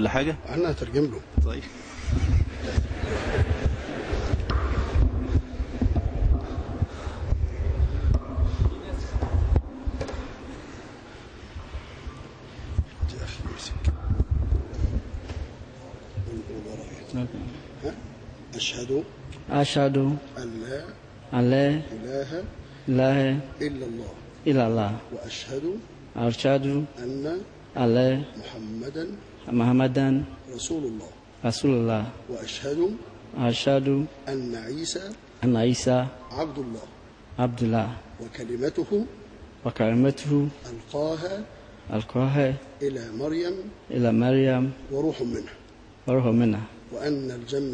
كل حاجة؟ احنا هترجم له. طيب أشهد أن لا إله إلا الله وأشهد أن محمدا رسول الله وأشهد أن عيسى عبد الله وكلمته ألقاها إلى مريم وروح منه وأن الجنة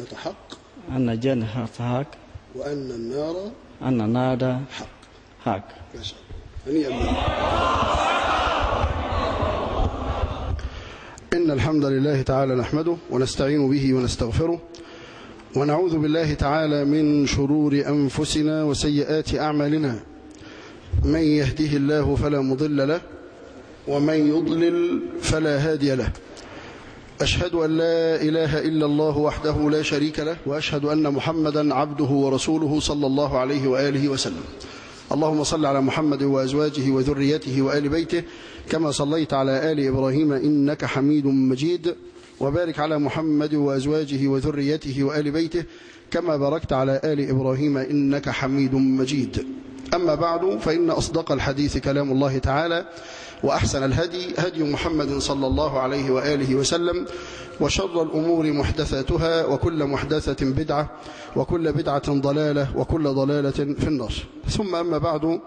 حق وأن النار حق. ما شاء الله. إن الحمد لله تعالى نحمده ونستعين به ونستغفره ونعوذ بالله تعالى من شرور أنفسنا وسيئات أعمالنا. من يهده الله فلا مضل له ومن يضلل فلا هادي له. أشهد أن لا إله إلا الله وحده لا شريك له وأشهد أن محمدا عبده ورسوله صلى الله عليه وآله وسلم. اللهم صل على محمد وأزواجه وذريته وآل بيته كما صليت على آل إبراهيم إنك حميد مجيد، وبارك على محمد وأزواجه وذريته وآل بيته كما باركت على آل إبراهيم إنك حميد مجيد. أما بعد، فإن أصدق الحديث كلام الله تعالى، وأحسن الهدي هدي محمد صلى الله عليه وآله وسلم، وشر الأمور محدثاتها، وكل محدثة بدعة، وكل بدعة ضلالة، وكل ضلالة في النار. ثم أما بعد،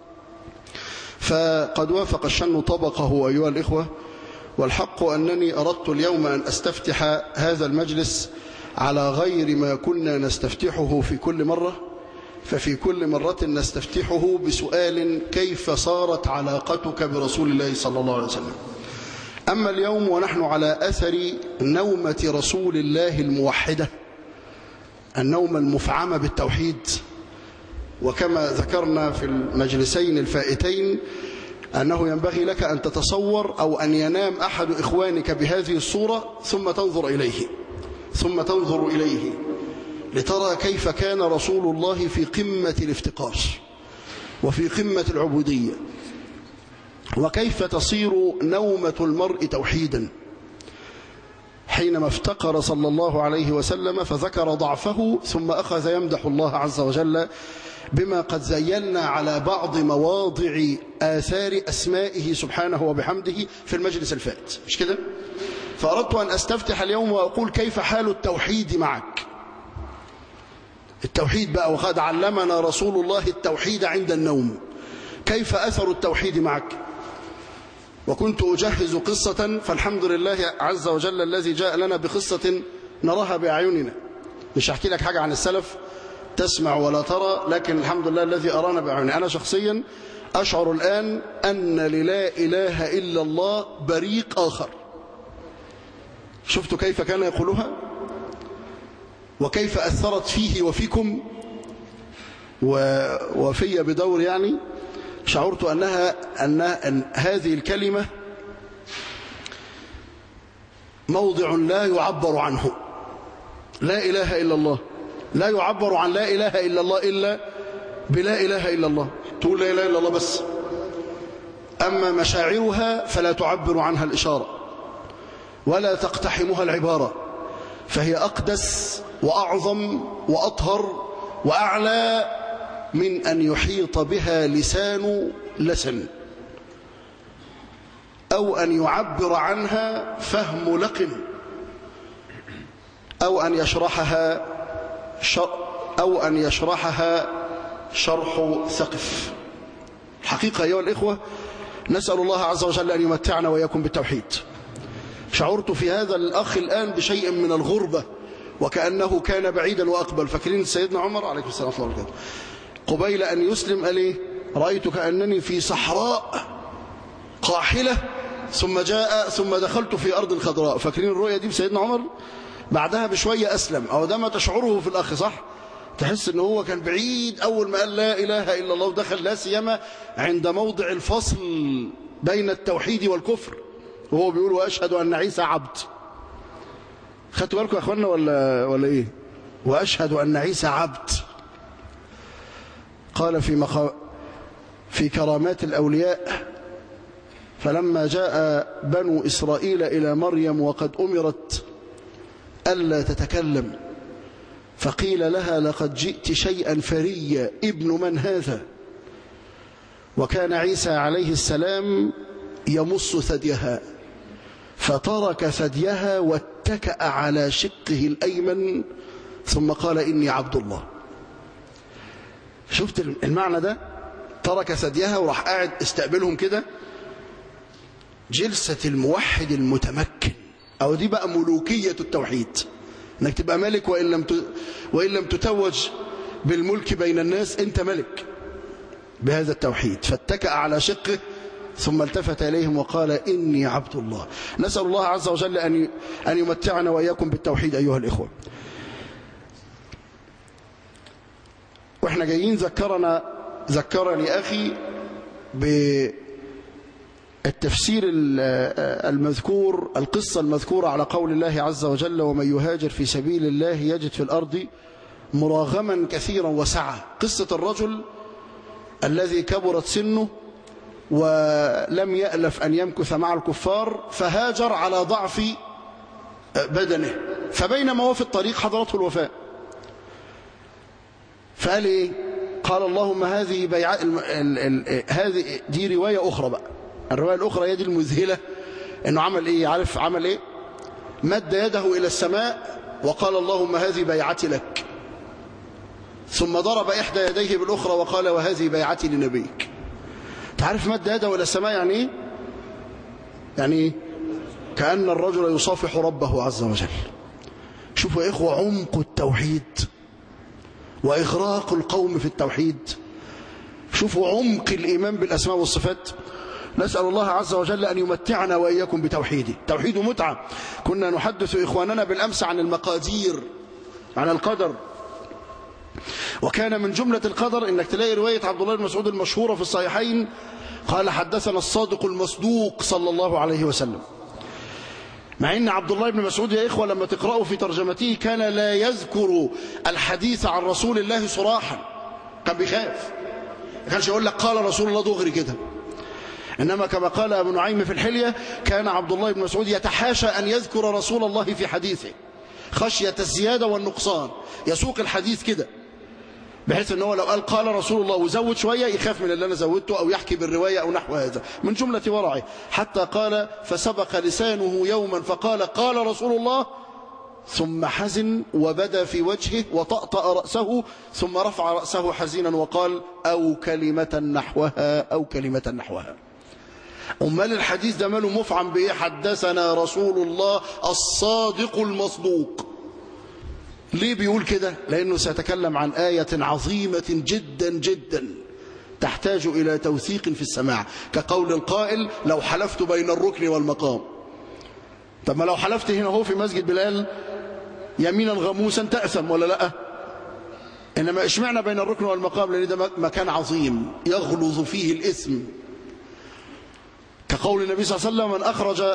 فقد وافق الشن طبقه أيها الإخوة، والحق أنني أردت اليوم أن أستفتح هذا المجلس على غير ما كنا نستفتحه في كل مرة. ففي كل مرة نستفتحه بسؤال: كيف صارت علاقتك برسول الله صلى الله عليه وسلم؟ أما اليوم ونحن على أثر نومة رسول الله الموحدة، النومة المفعمة بالتوحيد، وكما ذكرنا في المجلسين الفائتين أنه ينبغي لك أن تتصور أو أن ينام أحد إخوانك بهذه الصورة ثم تنظر إليه لترى كيف كان رسول الله في قمة الافتقار وفي قمة العبودية، وكيف تصير نومة المرء توحيدا حينما افتقر صلى الله عليه وسلم فذكر ضعفه، ثم أخذ يمدح الله عز وجل بما قد زينا على بعض مواضع آثار أسمائه سبحانه وبحمده في المجلس الفائت، مش كده؟ فأردت أن أستفتح اليوم وأقول: كيف حال التوحيد معك؟ التوحيد بقى، وقد علمنا رسول الله التوحيد عند النوم. كيف أثر التوحيد معك؟ وكنت أجهز قصة، فالحمد لله عز وجل الذي جاء لنا بقصة نراها بأعيننا. مش هحكي لك حاجة عن السلف تسمع ولا ترى، لكن الحمد لله الذي أرانا بأعيننا. أنا شخصيا أشعر الآن أن للا إله إلا الله بريق آخر. شفتوا كيف كان يقولها وكيف أثرت فيه وفيكم وفي بدور، يعني شعرت أن هذه الكلمة موضع لا يعبر عنه. لا إله إلا الله، لا يعبر عن لا إله إلا الله إلا بلا إله إلا الله. تقول لا إله إلا الله بس، أما مشاعرها فلا تعبر عنها الإشارة ولا تقتحمها العبارة، فهي أقدس وأعظم وأطهر وأعلى من أن يحيط بها لسان لسن، أو أن يعبر عنها فهم لقن، أو أن يشرحها شرح ثقف. الحقيقة أيها الإخوة، نسأل الله عز وجل أن يمتعنا وإياكم بالتوحيد. شعرت في هذا الأخ الآن بشيء من الغربة، وكأنه كان بعيدا وأقبل. فاكرين سيدنا عمر عليه السلام ورحمة الله وبركاته قبيل أن يسلم قال إيه؟ رأيت كأنني في صحراء قاحلة ثم دخلت في أرض خضراء. فاكرين الرؤية دي بسيدنا عمر؟ بعدها بشوية أسلم، أو ده ما تشعره في الأخ، صح؟ تحس أنه هو كان بعيد أول ما قال لا إله إلا الله ودخل، لا سيما عند موضع الفصل بين التوحيد والكفر، وهو بيقول وأشهد أن عيسى عبد. خدتوا بالكم يا اخوانا ولا ايه؟ واشهد ان عيسى عبد. قال في كرامات الاولياء: فلما جاء بنو اسرائيل الى مريم وقد امرت الا تتكلم فقيل لها: لقد جئت شيئا فريا، ابن من هذا؟ وكان عيسى عليه السلام يمص ثديها، فترك ثديها واتكأ على شقه الأيمن ثم قال: إني عبد الله. شفت المعنى ده؟ ترك ثديها وراح قاعد استقبلهم كده، جلسة الموحد المتمكن. أو دي بقى ملوكية التوحيد، انك تبقى ملك وإن لم تتوج بالملك بين الناس، انت ملك بهذا التوحيد. فاتكأ على شقه ثم التفت إليهم وقال: إني عبد الله. نسأل الله عز وجل أن يمتعنا وإياكم بالتوحيد أيها الإخوة. وإحنا جايين ذكرني أخي بالتفسير المذكور، القصة المذكورة على قول الله عز وجل: ومن يهاجر في سبيل الله يجد في الأرض مراغما كثيرا وسعة. قصة الرجل الذي كبرت سنه ولم يألف أن يمكث مع الكفار فهاجر على ضعف بدنه، فبينما هو في الطريق حضرته الوفاة، فقال إيه؟ قال: اللهم هذه هذه دي رواية أخرى بقى. الرواية الأخرى هي دي المذهلة، إنه عمل إيه؟ عارف عمل إيه؟ مد يده إلى السماء وقال: اللهم هذه بيعتي لك، ثم ضرب إحدى يديه بالأخرى وقال: وهذه بيعتي لنبيك. تعرف مد يده إلى السماء يعني إيه؟ يعني كأن الرجل يصافح ربه عز وجل. شوفوا يا إخوة عمق التوحيد وإغراق القوم في التوحيد. شوفوا عمق الإيمان بالأسماء والصفات. نسأل الله عز وجل أن يمتعنا وإياكم بتوحيده. توحيد متعة. كنا نحدث إخواننا بالأمس عن المقادير، عن القدر، وكان من جملة القدر إنك تلاقي رواية عبد الله بن مسعود المشهورة في الصحيحين قال: حدثنا الصادق المصدوق صلى الله عليه وسلم. مع إن عبد الله بن مسعود يا إخوة لما تقرأوا في ترجمته كان لا يذكر الحديث عن رسول الله صراحا، كان بيخاف، ما كانش يقول لك قال رسول الله دغري كده. إنما كما قال أبو نعيم في الحلية: كان عبد الله بن مسعود يتحاشى أن يذكر رسول الله في حديثه خشية الزيادة والنقصان، يسوق الحديث كده بحيث أنه لو قال رسول الله وزود شوية يخاف من اللي أنا زودته أو يحكي بالرواية أو نحو هذا، من جملة ورعه. حتى قال: فسبق لسانه يوما فقال: قال رسول الله، ثم حزن وبدا في وجهه وطأطأ رأسه ثم رفع رأسه حزينا وقال: أو كلمة نحوها أو كلمة نحوها. أمال الحديث ده ماله مفعم بإيه؟ حدثنا رسول الله الصادق المصدوق. ليه بيقول كده؟ لأنه سيتكلم عن آية عظيمة جدا جدا تحتاج إلى توثيق في السماع، كقول القائل: لو حلفت بين الركن والمقام. طب ما لو حلفت هنا هو في مسجد بلال يمينا غموسا تأثم ولا لا؟ إنما اشمعنا بين الركن والمقام؟ لأن ده مكان عظيم يغلظ فيه الإثم، كقول النبي صلى الله عليه وسلم: من أخرج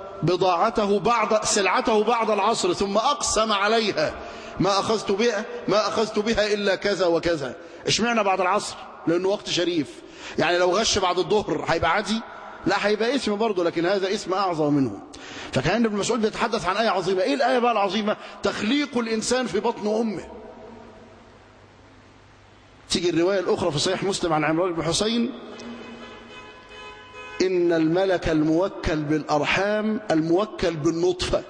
سلعته بعد العصر ثم أقسم عليها ما أخذت بها إلا كذا وكذا. اشمعنا بعد العصر؟ لأنه وقت شريف. يعني لو غش بعد الظهر هيبقى عادي؟ لا، هيبقى اسم برضه، لكن هذا اسم أعظم منه. فكان ابن مسعود بيتحدث عن آية عظيمة. إيه الآية بقى العظيمة؟ تخليق الإنسان في بطن أمه. تيجي الرواية الأخرى في صحيح مسلم عن عمران بن حسين: إن الملك الموكل بالأرحام الموكل بالنطفة.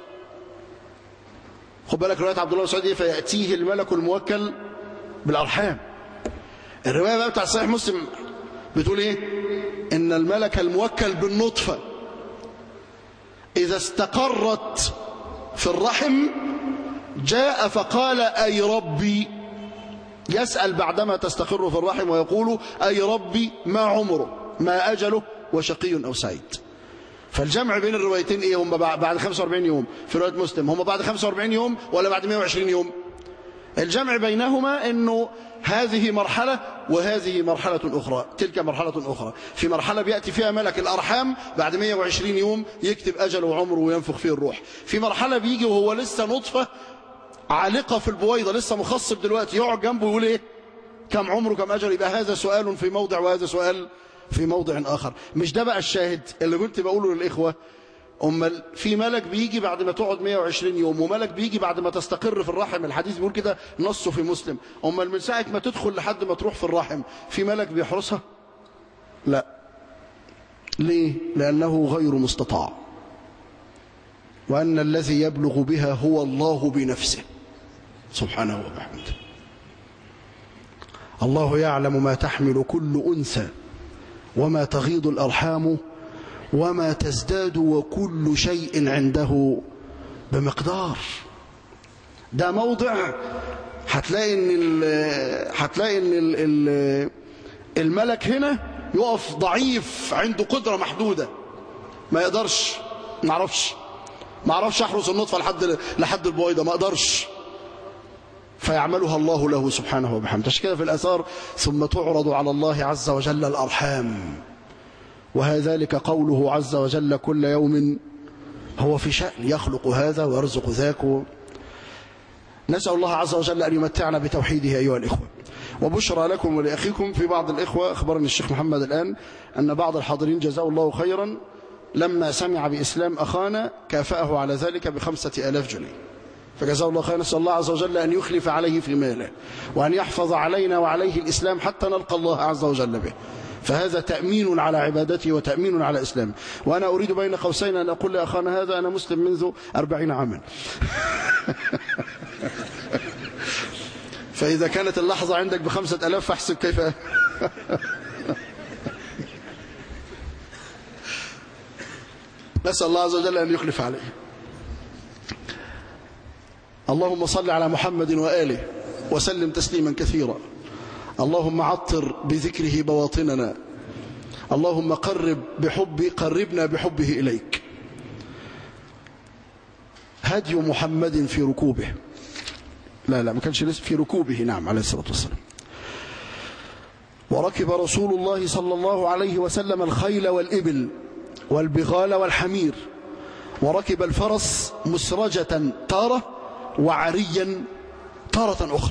خد بالك رواية عبد الله بن مسعود: فيأتيه الملك الموكل بالأرحام. الرواية بقى بتاع صحيح مسلم بتقول إيه؟ إن الملك الموكل بالنطفة إذا استقرت في الرحم جاء فقال: أي ربي. يسأل بعدما تستقر في الرحم ويقول: أي ربي، ما عمره، ما أجله، وشقي أو سعيد. فالجمع بين الروايتين إيه؟ هم بعد 45 يوم في رواية مسلم، هم بعد 45 يوم ولا بعد 120 يوم؟ الجمع بينهما إنه هذه مرحلة وهذه مرحلة أخرى، تلك مرحلة أخرى. في مرحلة بيأتي فيها ملك الأرحام بعد 120 يوم يكتب أجله وعمره وينفخ فيه الروح. في مرحلة بيجي وهو لسه نطفة عالقة في البويضة، لسه مخصب دلوقتي، يقعد جنبه يقول إيه؟ كم عمره كم أجله؟ يبقى هذا سؤال في موضع وهذا سؤال في موضع آخر. مش ده بقى الشاهد اللي كنت بقوله للإخوة؟ أمال في ملك بيجي بعد ما تقعد 120 يوم، وملك بيجي بعد ما تستقر في الرحم. الحديث بيقول كده، نصه في مسلم. أمال من ساعة ما تدخل لحد ما تروح في الرحم في ملك بيحرسها؟ لا. ليه؟ لأنه غير مستطاع، وأن الذي يبلغ بها هو الله بنفسه سبحانه وبحمده. الله يعلم ما تحمل كل أنثى وما تغيض الأرحام وما تزداد، وكل شيء عنده بمقدار. ده موضع هتلاقي ان الملك هنا يقف ضعيف، عنده قدرة محدودة، ما يقدرش. ما اعرفش احرس النطفة لحد البويضة، ما اقدرش. فيعملها الله له سبحانه وبحمده. عشان كده في الآثار ثم تعرض على الله عز وجل الأرحام، وهذلك قوله عز وجل كل يوم هو في شأن، يخلق هذا ويرزق ذاك. نسأل الله عز وجل أن يمتعنا بتوحيده أيها الإخوة. وبشرى لكم ولأخيكم، في بعض الإخوة أخبرني الشيخ محمد الآن أن بعض الحاضرين جزاه الله خيرا لما سمع بإسلام أخانا كافأه على ذلك ب5,000 جنيه، فجزاه الله خيرا. نسأل الله عز وجل أن يخلف عليه في ماله، وأن يحفظ علينا وعليه الإسلام حتى نلقى الله عز وجل به. فهذا تأمين على عبادته وتأمين على إسلامه. وأنا أريد بين قوسين أن أقول لأخانا هذا أنا مسلم منذ 40 عاما. فإذا كانت اللحظة عندك ب5,000 فاحسب كيف. نسأل الله عز وجل أن يخلف عليه. اللهم صل على محمد وآله وسلم تسليما كثيرا. اللهم عطر بذكره بواطننا، اللهم قربنا بحبه إليك. هدي محمد في ركوبه، لا ما كانش لسه في ركوبه، نعم عليه الصلاة والسلام. وركب رسول الله صلى الله عليه وسلم الخيل والإبل والبغال والحمير، وركب الفرس مسرجة تارة وعريا تارة أخرى،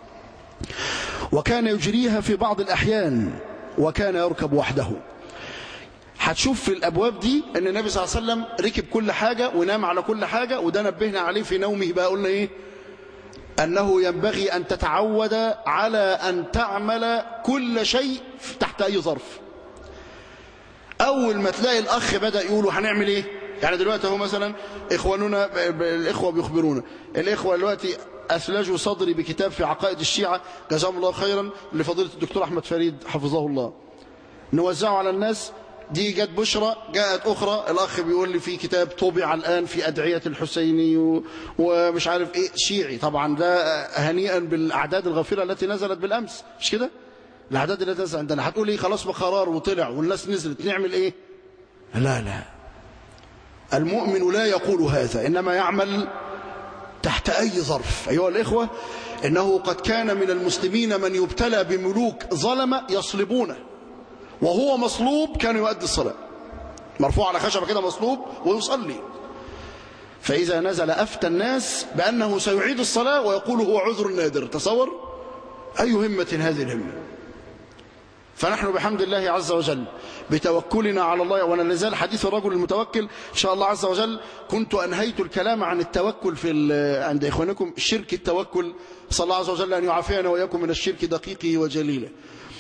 وكان يجريها في بعض الأحيان، وكان يركب وحده. هتشوف في الأبواب دي أن النبي صلى الله عليه وسلم ركب كل حاجة ونام على كل حاجة. وده نبهنا عليه في نومه بقى، قلنا إيه؟ أنه ينبغي أن تتعود على أن تعمل كل شيء تحت أي ظرف. أول ما تلاقي الأخ بدأ يقولوا هنعمل إيه؟ يعني دلوقتي هو مثلا إخواننا الإخوة بيخبرونا، الإخوة دلوقتي أثلجوا صدري بكتاب في عقائد الشيعة جزاهم الله خيرا لفضيلة الدكتور أحمد فريد حفظه الله، نوزعه على الناس. دي جت بشرى، جاءت أخرى، الأخ بيقول لي في كتاب طبع الآن في أدعية الحسيني ومش عارف إيه شيعي. طبعا ده هنيئا بالأعداد الغفيرة التي نزلت بالأمس، مش كده؟ الأعداد التي نزلت عندنا. هتقول إيه؟ خلاص بقرار وطلع والناس نزلت، نعمل إيه؟ لا، المؤمن لا يقول هذا، إنما يعمل تحت أي ظرف. أيها الإخوة، إنه قد كان من المسلمين من يبتلى بملوك ظلمة يصلبونه، وهو مصلوب كان يؤدي الصلاة، مرفوع على خشبة كده مصلوب ويصلي. فإذا نزل أفتى الناس بأنه سيعيد الصلاة ويقول هو عذر نادر. تصور أي همة هذه الهمة. فنحن بحمد الله عز وجل بتوكلنا على الله، وأنا لازال حديث الرجل المتوكل إن شاء الله عز وجل. كنت أنهيت الكلام عن التوكل عند إخوانكم شرك التوكل. صلى الله عز وجل أن يعافينا وإياكم من الشرك دقيقه وجليله.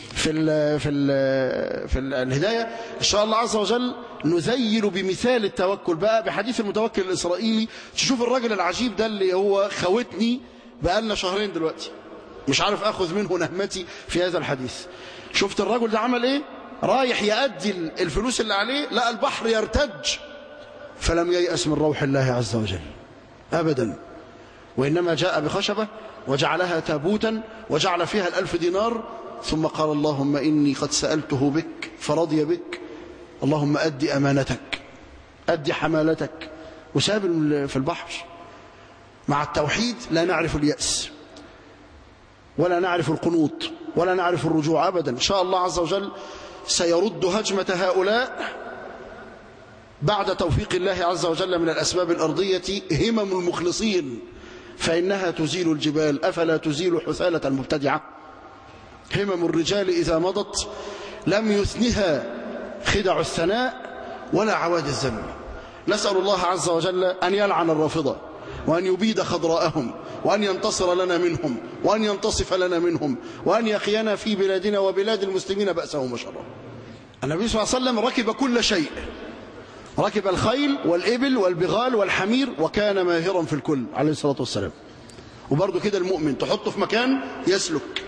في الهداية إن شاء الله عز وجل نزيل بمثال التوكل بقى بحديث المتوكل الإسرائيلي. تشوف الراجل العجيب ده اللي هو خوتني بقالنا شهرين دلوقتي، مش عارف أخذ منه نهمتي في هذا الحديث. شفت الرجل ده عمل إيه؟ رايح يأدي الفلوس اللي عليه، لقى البحر يرتج، فلم ييأس من روح الله عز وجل أبدا، وإنما جاء بخشبة وجعلها تابوتا وجعل فيها 1000 دينار، ثم قال اللهم إني قد سألته بك فرضي بك، اللهم أدي أمانتك، أدي حمالتك، وساب في البحر. مع التوحيد لا نعرف اليأس ولا نعرف القنوط ولا نعرف الرجوع أبدا. إن شاء الله عز وجل سيرد هجمة هؤلاء بعد توفيق الله عز وجل من الأسباب الأرضية همم المخلصين، فإنها تزيل الجبال أفلا تزيل حثالة المبتدعة. همم الرجال إذا مضت لم يثنها خدع الثناء ولا عواد الذم. نسأل الله عز وجل أن يلعن الرافضة وأن يبيد خضراءهم وأن ينتصر لنا منهم وأن ينتصف لنا منهم وأن يقينا في بلادنا وبلاد المسلمين بأسهم وشرهم. النبي صلى الله عليه وسلم ركب كل شيء، ركب الخيل والإبل والبغال والحمير وكان ماهرا في الكل عليه الصلاة والسلام. وبرضه كده المؤمن تحطه في مكان يسلك.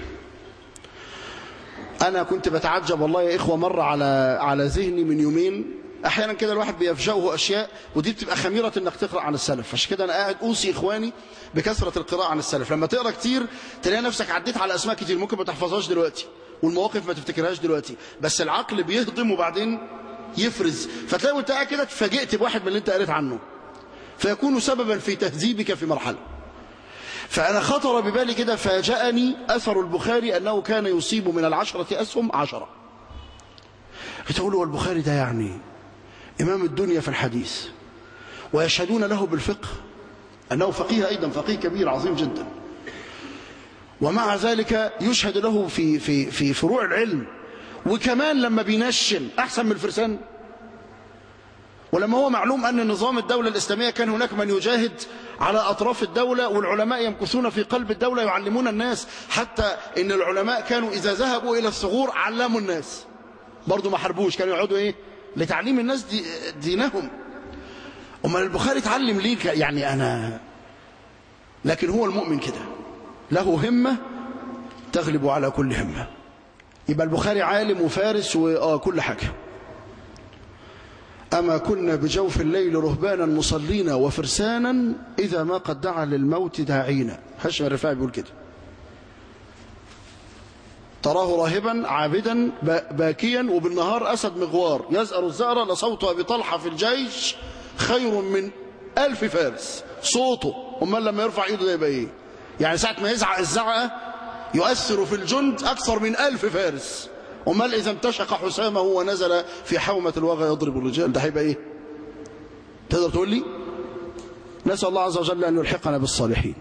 أنا كنت بتعجب والله يا إخوة، مر على ذهني من يومين، أحيانا كده الواحد بيفجأه أشياء ودي بتبقى خميرة إنك تقرأ عن السلف. عشان كده أنا قاعد أوصي إخواني بكثرة القراءة عن السلف. لما تقرأ كتير تلاقي نفسك عديت على أسماء كتير ممكن ما تحفظهاش دلوقتي والمواقف ما تفتكرهاش دلوقتي، بس العقل بيهضم وبعدين يفرز، فتلاقي وانت قاعد كده اتفاجئت بواحد من اللي انت قريت عنه فيكون سببا في تهذيبك في مرحلة. فأنا خطر ببالي كده، فاجأني أثر البخاري أنه كان يصيب من 10 أسهم 10. تقول له البخاري ده يعني إمام الدنيا في الحديث ويشهدون له بالفقه أنه فقيه، أيضا فقيه كبير عظيم جدا، ومع ذلك يشهد له في فروع العلم، وكمان لما بينشن أحسن من الفرسان. ولما هو معلوم أن نظام الدولة الإسلامية كان هناك من يجاهد على أطراف الدولة والعلماء يمكثون في قلب الدولة يعلمون الناس، حتى إن العلماء كانوا إذا ذهبوا إلى الثغور علموا الناس، برضو ما حربوش، كانوا يقعدوا إيه لتعليم الناس دينهم. أما البخاري اتعلم ليه يعني أنا، لكن هو المؤمن كده له همة تغلب على كل همة. يبقى البخاري عالم وفارس وكل حاجة. أما كنا بجوف الليل رهبانا مصلينا وفرسانا إذا ما قد دعا للموت داعينا. هاشم الرفاعي بيقول كده، تراه راهبا عابدا باكيا وبالنهار أسد مغوار يزأر الزأر لصوت أبي طلحة في الجيش خير من 1000 فارس. صوته أمال لما يرفع إيده ده يبقى إيه؟ يعني ساعة ما يزعق الزعقة يؤثر في الجند أكثر من 1000 فارس. أمال إذا امتشق حسامه ونزل في حومة الوغى يضرب الرجال ده هيبقى إيه؟ تقدر تقول لي؟ نسأل الله عز وجل أن يلحقنا بالصالحين.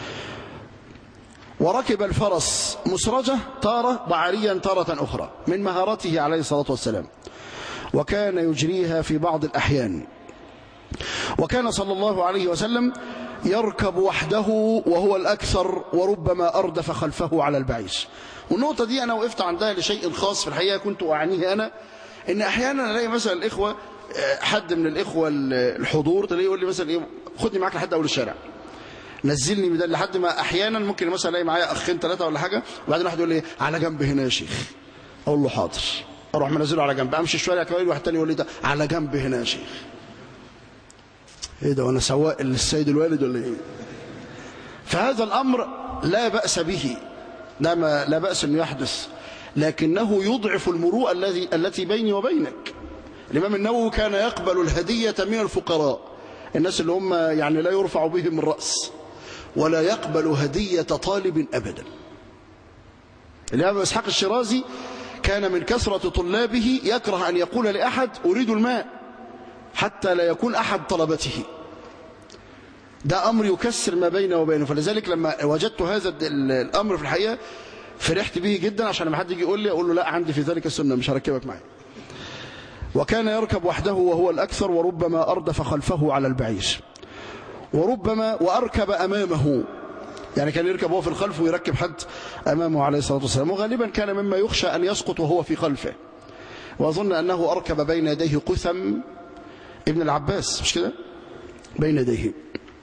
وركب الفرس مسرجة تارة وعاريا تارة أخرى من مهارته عليه الصلاة والسلام، وكان يجريها في بعض الأحيان. وكان صلى الله عليه وسلم يركب وحده وهو الأكثر وربما أردف خلفه على البعير. والنقطة دي أنا وقفت عندها لشيء خاص في الحقيقة كنت أعنيه أنا، إن أحيانا ألاقي مثلا الإخوة، حد من الإخوة الحضور تلاقيه يقول لي مثلا إيه خدني معاك لحد أول الشارع، نزلني بدل، لحد ما أحيانا ممكن مثلا ألاقي معايا أخين 3 ولا حاجة، وبعدين واحد يقول لي على جنب هنا يا شيخ، أقول له حاضر، أروح منزله على جنب، أمشي شوية كمان واحد تاني يقول لي ده على جنب هنا يا شيخ. إيه ده وأنا سواق للسيد الوالد ولا إيه؟ فهذا الأمر لا بأس به، لا بأس أنه يحدث، لكنه يضعف المروءة التي بيني وبينك. الإمام النووي كان يقبل الهدية من الفقراء، الناس اللي هم يعني لا يرفع بهم الرأس، ولا يقبل هدية طالب أبدا. الإمام إسحاق الشيرازي كان من كثرة طلابه يكره أن يقول لأحد أريد الماء حتى لا يكون أحد طلبته. ده أمر يكسر ما بينه وبينه. فلذلك لما وجدت هذا الأمر في الحقيقة فرحت به جدا، عشان لما حد يجي يقول لي أقول له لا عندي في ذلك السنة مش هركبك معي. وكان يركب وحده وهو الأكثر وربما أردف خلفه على البعير، وربما وأركب أمامه، يعني كان يركب هو في الخلف ويركب حد أمامه عليه الصلاة والسلام. وغالبا كان مما يخشى أن يسقط وهو في خلفه. وأظن أنه أركب بين يديه قثم ابن العباس، مش كده؟ بين يديه.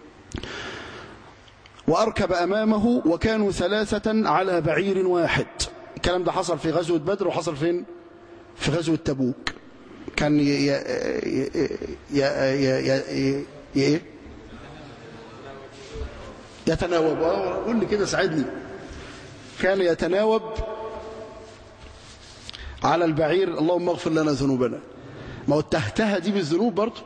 وأركب أمامه وكانوا 3 على بعير واحد. الكلام ده حصل في غزوة بدر وحصل فين؟ في غزوة تبوك. كان يتناوب، قول لي كده ساعدني. كان يتناوب على البعير اللهم اغفر لنا ذنوبنا. ما هو التهتها دي بالذنوب برضه.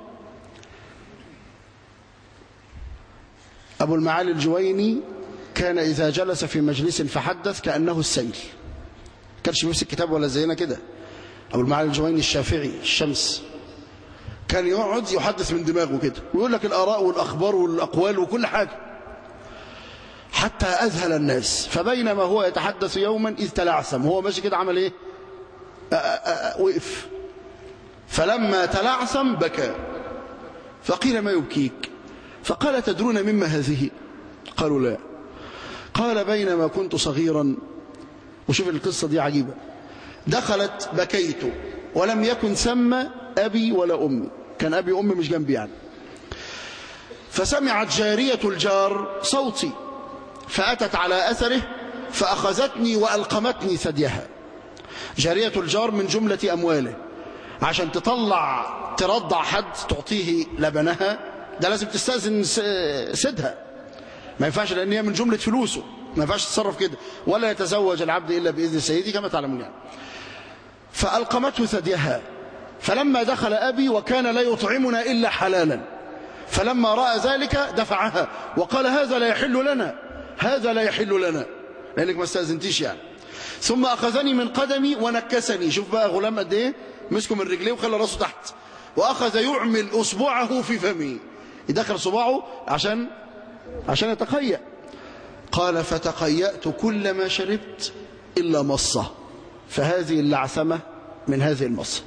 أبو المعالي الجويني كان إذا جلس في مجلس فحدث كأنه السيل، كانش بيمسك كتاب ولا زينا كده. أبو المعالي الجويني الشافعي الشمس كان يقعد يحدث من دماغه كده ويقول لك الآراء والأخبار والأقوال وكل حاجة حتى أذهل الناس. فبينما هو يتحدث يوما إذ تلعثم، هو ماشي كده عمل إيه؟ وقف. فلما تلعثم بكى، فقيل ما يبكيك؟ فقال تدرون مما هذه؟ قالوا لا. قال بينما كنت صغيرا، وشوف القصة دي عجيبة، دخلت بكيت ولم يكن ثم أبي ولا أمي، كان أبي وأمي مش جنبي يعني. فسمعت جارية الجار صوتي فأتت على أثره فأخذتني وألقمتني ثديها. جارية الجار من جملة أمواله، عشان ترضع حد تعطيه لبنها ده لازم تستأذن سيدها، ما ينفعش لأن هي من جملة فلوسه، ما ينفعش تتصرف كده، ولا يتزوج العبد إلا بإذن سيدي كما تعلمون يعني. فألقمته ثديها. فلما دخل أبي وكان لا يطعمنا إلا حلالا، فلما رأى ذلك دفعها وقال هذا لا يحل لنا، هذا لا يحل لنا لأنك ما استأذنتيش يعني. ثم أخذني من قدمي ونكسني، شوف بقى غلام قد إيه، مسكه من رجليه وخلى راسه تحت، وأخذ يعمل أصبعه في فمي، يدخل صباعه عشان يتقيأ. قال فتقيأت كل ما شربت إلا مصة، فهذه اللعثمة من هذه المصة.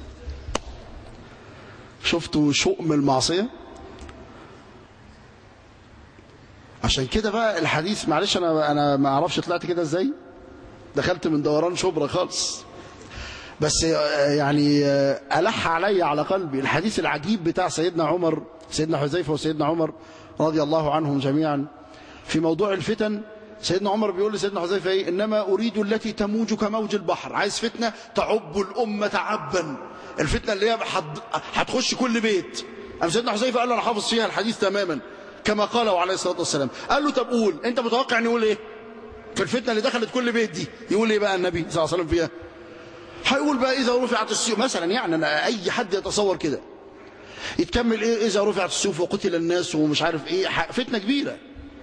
شفتوا شؤم المعصية؟ عشان كده بقى الحديث، معلش أنا ما أعرفش طلعت كده إزاي، دخلت من دوران شبرا خالص، بس يعني ألح علي على قلبي الحديث العجيب بتاع سيدنا عمر، سيدنا حذيفة وسيدنا عمر رضي الله عنهم جميعا في موضوع الفتن. سيدنا عمر بيقول لسيدنا حذيفة ايه؟ انما اريد التي تموج كموج البحر، عايز فتنة تعب الأمة عبا، الفتنة اللي هي هتخش كل بيت. أم سيدنا حذيفة قال له انا حافظ فيها الحديث تماما كما قاله عليه الصلاة والسلام. قال له طب قول، انت متوقع ان يقول ايه في الفتنة اللي دخلت كل بيت دي؟ يقول ايه بقى النبي صلى الله عليه وسلم فيها؟ هيقول بقى اذا رفعت السيوف مثلا، يعني أنا اي حد يتصور كده يتكمل ايه؟ اذا رفعت السيوف وقتل الناس ومش عارف ايه، فتنة كبيرة.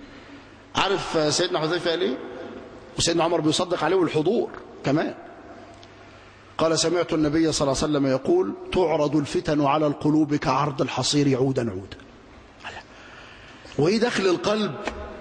عارف سيدنا حذيفة قال ايه؟ وسيدنا عمر بيصدق عليه والحضور كمان. قال سمعت النبي صلى الله عليه وسلم يقول تعرض الفتن على القلوب كعرض الحصير عودا عودا. وايه دخل القلب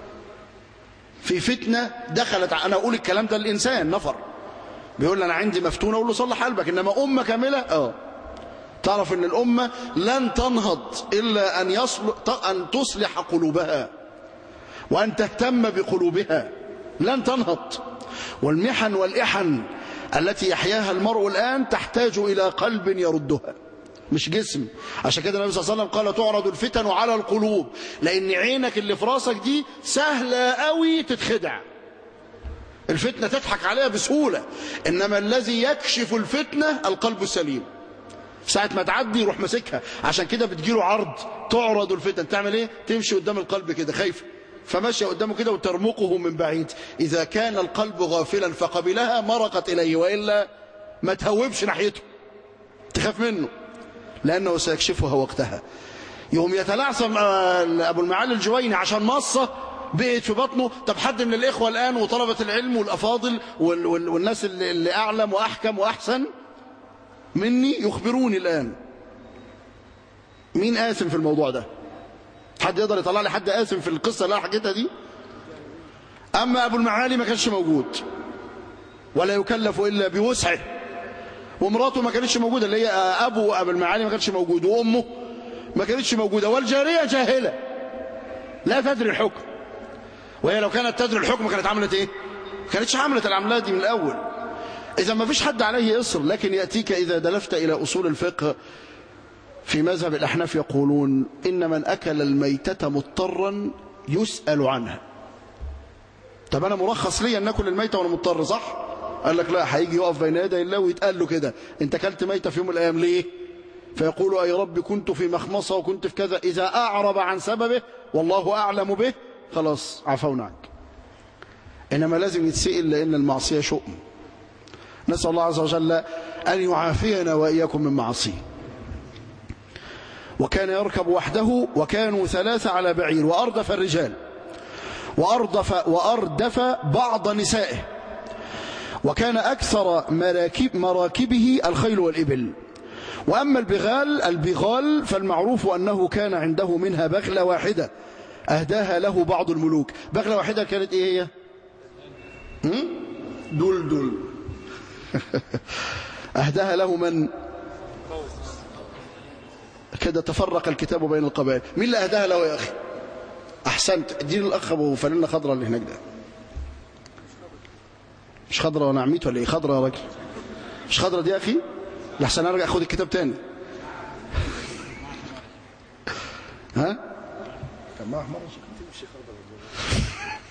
في فتنة دخلت؟ انا اقول الكلام ده الانسان نفر بيقول لي انا عندي مفتونة، اقول له صلح قلبك، انما امة كاملة تعرف ان الامة لن تنهض الا ان تصلح قلوبها وان تهتم بقلوبها، لن تنهض. والمحن والإحن التي يحياها المرء الآن تحتاج إلى قلب يردها مش جسم. عشان كده النبي صلى الله عليه وسلم قال تعرض الفتن على القلوب، لأن عينك اللي في راسك دي سهلة قوي تتخدع، الفتنة تضحك عليها بسهولة، إنما الذي يكشف الفتنة القلب السليم، ساعة ما تعدي يروح ماسكها. عشان كده بتجيله عرض تعرض الفتن، تعمل ايه؟ تمشي قدام القلب كده خايفة، فماشي قدامه كده وترمقه من بعيد. إذا كان القلب غافلا فقبلها مرقت إليه، وإلا ما تهوبش ناحيته، تخاف منه لأنه سيكشفها وقتها. يوم يتلعثم أبو المعالي الجويني عشان مصة بقت في بطنه. طب حد من الإخوة الآن وطلبة العلم والأفاضل والناس اللي أعلم وأحكم وأحسن مني يخبروني الآن مين آثم في الموضوع ده؟ حد يقدر يطلع لي حد آثم في القصة اللي أنا حكيتها دي؟ أما أبو المعالي ما كانش موجود ولا يكلف إلا بوسعه، ومراته ما كانتش موجودة اللي هي أبو المعالي ما كانش موجود، وأمه ما كانتش موجودة، والجارية جاهلة لا تدري الحكم، وهي لو كانت تدري الحكم كانت عملت إيه؟ كانتش عملت العملات دي من الأول. إذا ما فيش حد عليه إصر. لكن يأتيك إذا دلفت إلى أصول الفقه في مذهب الأحناف يقولون إن من أكل الميتة مضطرا يسأل عنها. طب أنا مرخص لي أن أكل الميتة وأنا مضطر صح؟ قال لك لا، هيجي يقف بين يدي الله ويتقال له كده أنت أكلت ميتة في يوم من الأيام ليه؟ فيقول أي رب كنت في مخمصة وكنت في كذا. إذا أعرب عن سببه والله أعلم به خلاص عفونا عنك. إنما لازم يتسئل لأن المعصية شؤم. نسأل الله عز وجل أن يعافينا وإياكم من معصيه. وكان يركب وحده وكانوا 3 على بعير، وأردف الرجال وأردف بعض نسائه، وكان أكثر مراكبه الخيل والإبل. وأما البغال فالمعروف أنه كان عنده منها بغلة واحدة أهداها له بعض الملوك. بغلة واحدة كانت إيه هي؟ دول أهداها له من؟ كده تفرق الكتاب بين القبائل. مين اللي أهداها له يا أخي؟ أحسنت، اديني الأخ أبو فانلة خضراء اللي هناك ده. مش خضراء وأنا عميت ولا إيه؟ خضراء يا راجل، مش خضراء دي يا أخي؟ لحسن أرجع أخذ الكتاب تاني. ها؟ كان معه مرة شيخ خضراء.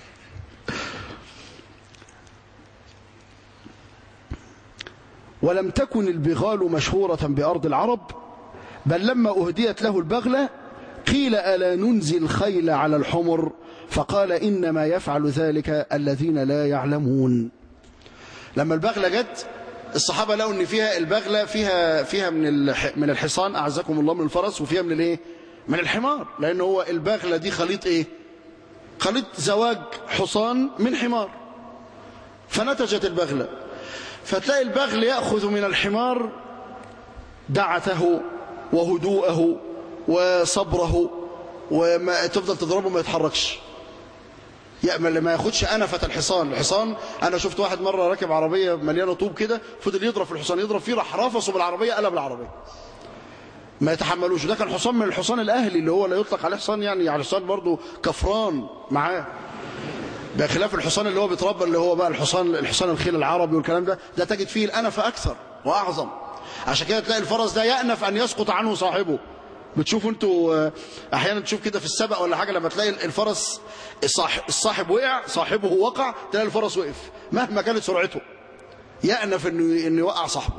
ولم تكن البغال مشهورة بأرض العرب، بل لما أهديت له البغلة قيل ألا ننزي الخيل على الحمر؟ فقال إنما يفعل ذلك الذين لا يعلمون. لما البغلة جت الصحابة لقوا ان فيها البغلة فيها من الحصان أعزكم الله، من الفرس، وفيها من الايه؟ من الحمار، لأن هو البغلة دي خليط ايه؟ خليط زواج حصان من حمار، فنتجت البغلة. فتلاقي البغل يأخذ من الحمار دعته وهدوءه وصبره، وما تفضل تضربه ما يتحركش، ما ياخدش أنفة الحصان. أنا شفت واحد مرة راكب عربية مليانة طوب كده، فضل يضرب في الحصان، يضرب فيه، راح رفصه بالعربية، قلب العربية، ما يتحملوش. ده كان حصان من الحصان الأهلي اللي هو لا يطلق عليه حصان، يعني على الحصان برضه كفران معاه، بخلاف الحصان اللي هو بيتربى اللي هو بقى الحصان الخيل العربي والكلام ده تجد فيه الأنفة أكثر وأعظم. عشان كده تلاقي الفرس ده يأنف أن يسقط عنه صاحبه. بتشوفوا انتوا احيانا تشوف كده في السبق ولا حاجه، لما تلاقي الفرس الصاحب وقع، صاحبه وقع، تلاقي الفرس وقف مهما كانت سرعته، يأنف انه يوقع صاحبه.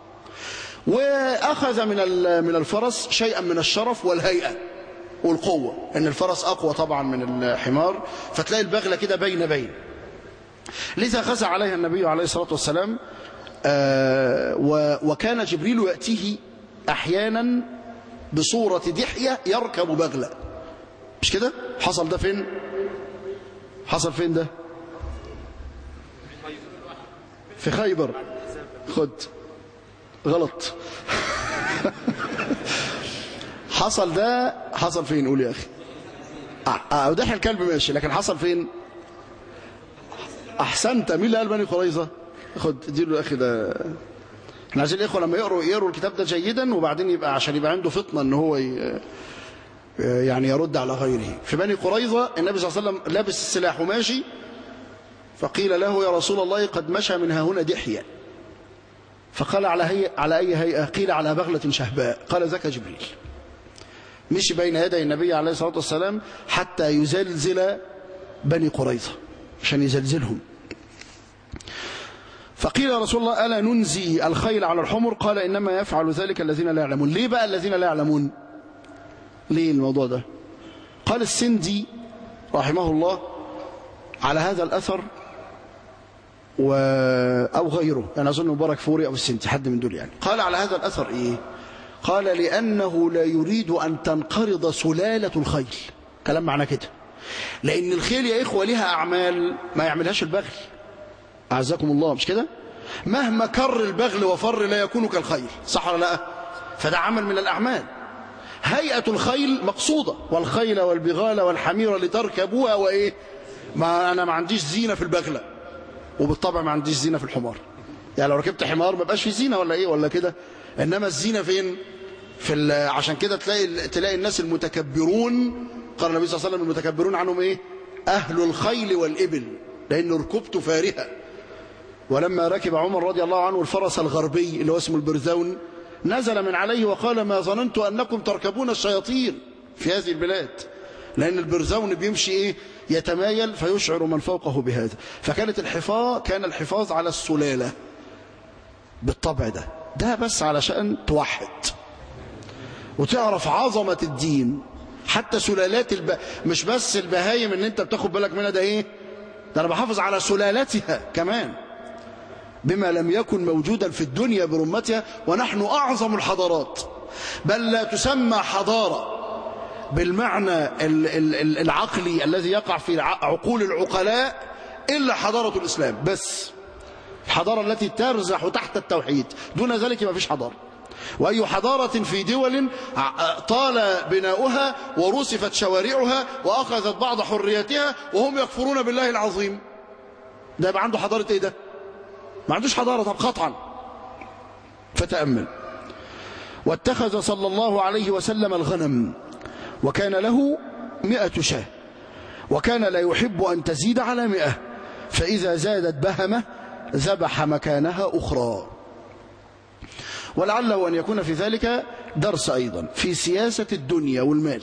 واخذ من الفرس شيئا من الشرف والهيئه والقوه، ان الفرس اقوى طبعا من الحمار، فتلاقي البغله كده بين. لذا خزع عليها النبي عليه الصلاه والسلام. وكان جبريل ياتيه احيانا بصورة دحية يركب بغلة، مش كده؟ حصل ده فين؟ حصل فين ده؟ في خيبر. خد غلط. حصل فين؟ قول يا أخي. دحية الكلب ماشي، لكن حصل فين؟ أحسنت. مين اللي قال بني قريظة؟ خد اديله يا أخي ده. احنا عايزين الاخوه لما يقروا الكتاب ده جيدا، وبعدين يبقى عشان يبقى عنده فطنه ان هو يعني يرد على غيره. في بني قريظه النبي صلى الله عليه وسلم لابس السلاح وماشي، فقيل له يا رسول الله قد مشى من هنا دحية. فقال على اي هيئه؟ قيل على بغله شهباء. قال ذاك جبريل. مشي بين يدي النبي عليه الصلاه والسلام حتى يزلزل بني قريظه، عشان يزلزلهم. فقيل يا رسول الله ألا ننزي الخيل على الحمر؟ قال إنما يفعل ذلك الذين لا يعلمون. ليه بقى الذين لا يعلمون؟ ليه الموضوع ده؟ قال السندي رحمه الله على هذا الأثر أو غيره، يعني أظن مبارك فوري أو السندي، حد من دول يعني، قال على هذا الأثر إيه؟ قال لأنه لا يريد أن تنقرض سلالة الخيل. كلام معنى كده، لأن الخيل يا إخوة لها أعمال ما يعملهاش البغل، أعزكم الله، مش كده؟ مهما كر البغل وفر لا يكون كالخيل، صح ولا لا؟ فده عمل من الأعمال. هيئة الخيل مقصودة، والخيل والبغال والحمير لتركبوها، وإيه؟ أنا ما عنديش زينة في البغلة، وبالطبع ما عنديش زينة في الحمار. يعني لو ركبت حمار ما بقاش في زينة ولا إيه ولا كده، إنما الزينة فين؟ عشان كده تلاقي الناس المتكبرون، قال النبي صلى الله عليه وسلم المتكبرون عنهم إيه؟ أهل الخيل والإبل، لأن ركبته فارهة. ولما ركب عمر رضي الله عنه الفرس الغربي اللي هو اسمه البرزون، نزل من عليه وقال ما ظننت أنكم تركبون الشياطين في هذه البلاد، لأن البرزون بيمشي إيه؟ يتمايل فيشعر من فوقه بهذا. فكانت كان الحفاظ على السلالة بالطبع ده بس علشان توحد وتعرف عظمة الدين. حتى سلالات مش بس البهايم ان انت بتاخد بالك منها، ده ايه؟ ده انا بحافظ على سلالتها كمان، بما لم يكن موجودا في الدنيا برمتها، ونحن اعظم الحضارات، بل لا تسمى حضارة بالمعنى العقلي الذي يقع في عقول العقلاء إلا حضارة الإسلام بس. الحضارة التي ترزح تحت التوحيد، دون ذلك ما فيش حضارة. وأي حضارة في دول طال بناؤها ورصفت شوارعها وأخذت بعض حريتها وهم يكفرون بالله العظيم، ده يبقى عنده حضارة إيه ده؟ ما عندوش حضارة. طب قطعا. فتأمل. واتخذ صلى الله عليه وسلم الغنم، وكان له 100 شاة، وكان لا يحب أن تزيد على 100، فإذا زادت بهمة ذبح مكانها أخرى. ولعله أن يكون في ذلك درس أيضا في سياسة الدنيا والمال،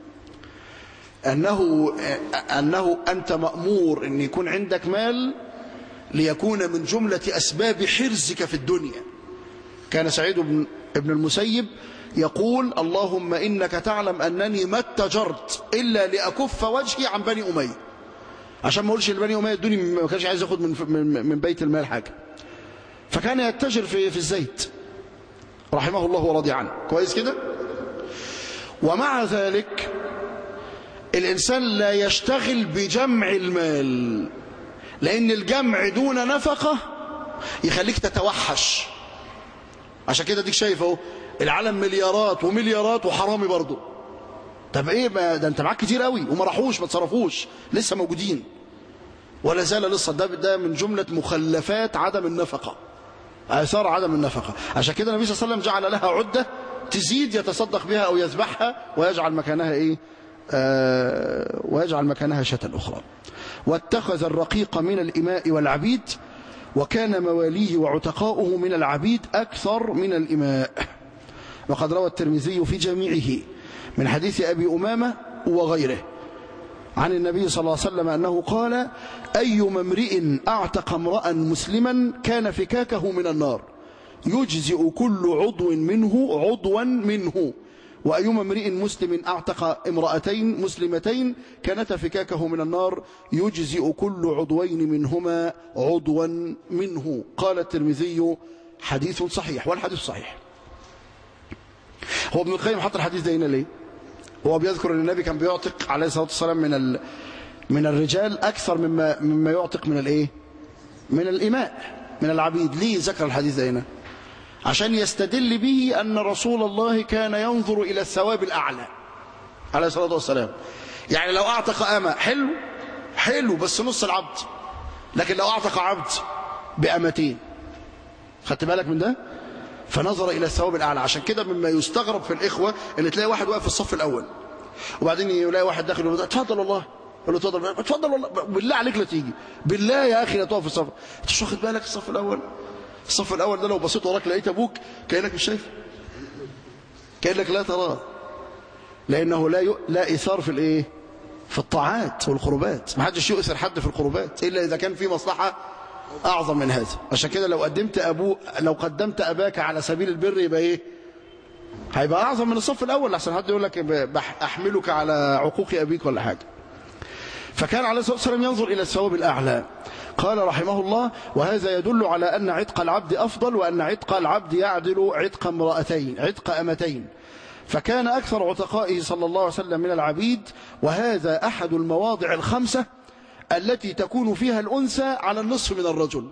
أنه أنت مأمور أن يكون عندك مال ليكون من جملة أسباب حرزك في الدنيا. كان سعيد بن المسيب يقول: اللهم إنك تعلم أنني ما اتجرت إلا لأكف وجهي عن بني أمية، عشان ما أقولش لبني أمية ادوني، ما كانش عايز ياخد من بيت المال حاجة. فكان يتجر في الزيت رحمه الله ورضي عنه. كويس كده. ومع ذلك الإنسان لا يشتغل بجمع المال، لأن الجمع دون نفقة يخليك تتوحش. عشان كده ديك شايف اهو العالم مليارات ومليارات وحرامي برضه. طب ايه ده انت معاك كتير قوي وما راحوش ما تصرفوش، لسه موجودين ولا زال لسه. ده من جملة مخلفات عدم النفقة، آثار عدم النفقة. عشان كده النبي صلى الله عليه وسلم جعل لها عدة تزيد يتصدق بها أو يذبحها ويجعل مكانها إيه؟ ويجعل مكانها شاة أخرى. واتخذ الرقيق من الإماء والعبيد، وكان مواليه وعتقاؤه من العبيد أكثر من الإماء. وقد روى الترمذي في جميعه من حديث أبي أمامة وغيره عن النبي صلى الله عليه وسلم أنه قال: أيما امرئ أعتق امرأ مسلما كان فكاكه من النار، يجزئ كل عضو منه، وأيما امرئ مسلم أعتق امرأتين مسلمتين كانتا فكاكه من النار، يجزئ كل عضوين منهما عضوا منه. قال الترمذي: حديث صحيح. والحديث صحيح. هو ابن القيم حط الحديث ده هنا ليه؟ هو بيذكر ان النبي كان بيعتق عليه الصلاه والسلام من الرجال اكثر مما يعتق من الايه؟ من الاماء، من العبيد. ليه ذكر الحديث ده هنا؟ عشان يستدل به ان رسول الله كان ينظر الى الثواب الاعلى عليه الصلاه والسلام. يعني لو اعتق امه حلو بس نص العبد، لكن لو اعتق عبد بامتين، خدت بالك من ده؟ فنظر إلى الثواب الأعلى. عشان كده مما يستغرب في الإخوة إن تلاقي واحد واقف في الصف الأول وبعدين يلاقي واحد داخل يقول: اتفضل والله، يقول له: اتفضل والله، بالله عليك لا تيجي، بالله يا أخي لا تقف في الصف. أنت مش واخد بالك الصف الأول؟ الصف الأول ده لو بصيت وراك لقيت أبوك كأنك مش شايفه، كأنك لا تراه، لأنه لا إيثار في الإيه؟ في الطاعات والقربات. ما حدش يؤثر حد في القربات إلا إذا كان في مصلحة أعظم من هذا. عشان كده لو قدمت أباك على سبيل البر يبقى إيه؟ هيبقى أعظم من الصف الأول، لحسن حد يقول لك أحملك على عقوق أبيك ولا حاجة. فكان عليه الصلاة والسلام ينظر إلى الثواب الأعلى. قال رحمه الله: وهذا يدل على أن عتق العبد أفضل، وأن عتق العبد يعدل عتق أمتين. فكان أكثر عتقائه صلى الله عليه وسلم من العبيد، وهذا أحد المواضع الخمسة التي تكون فيها الأنثى على النصف من الرجل.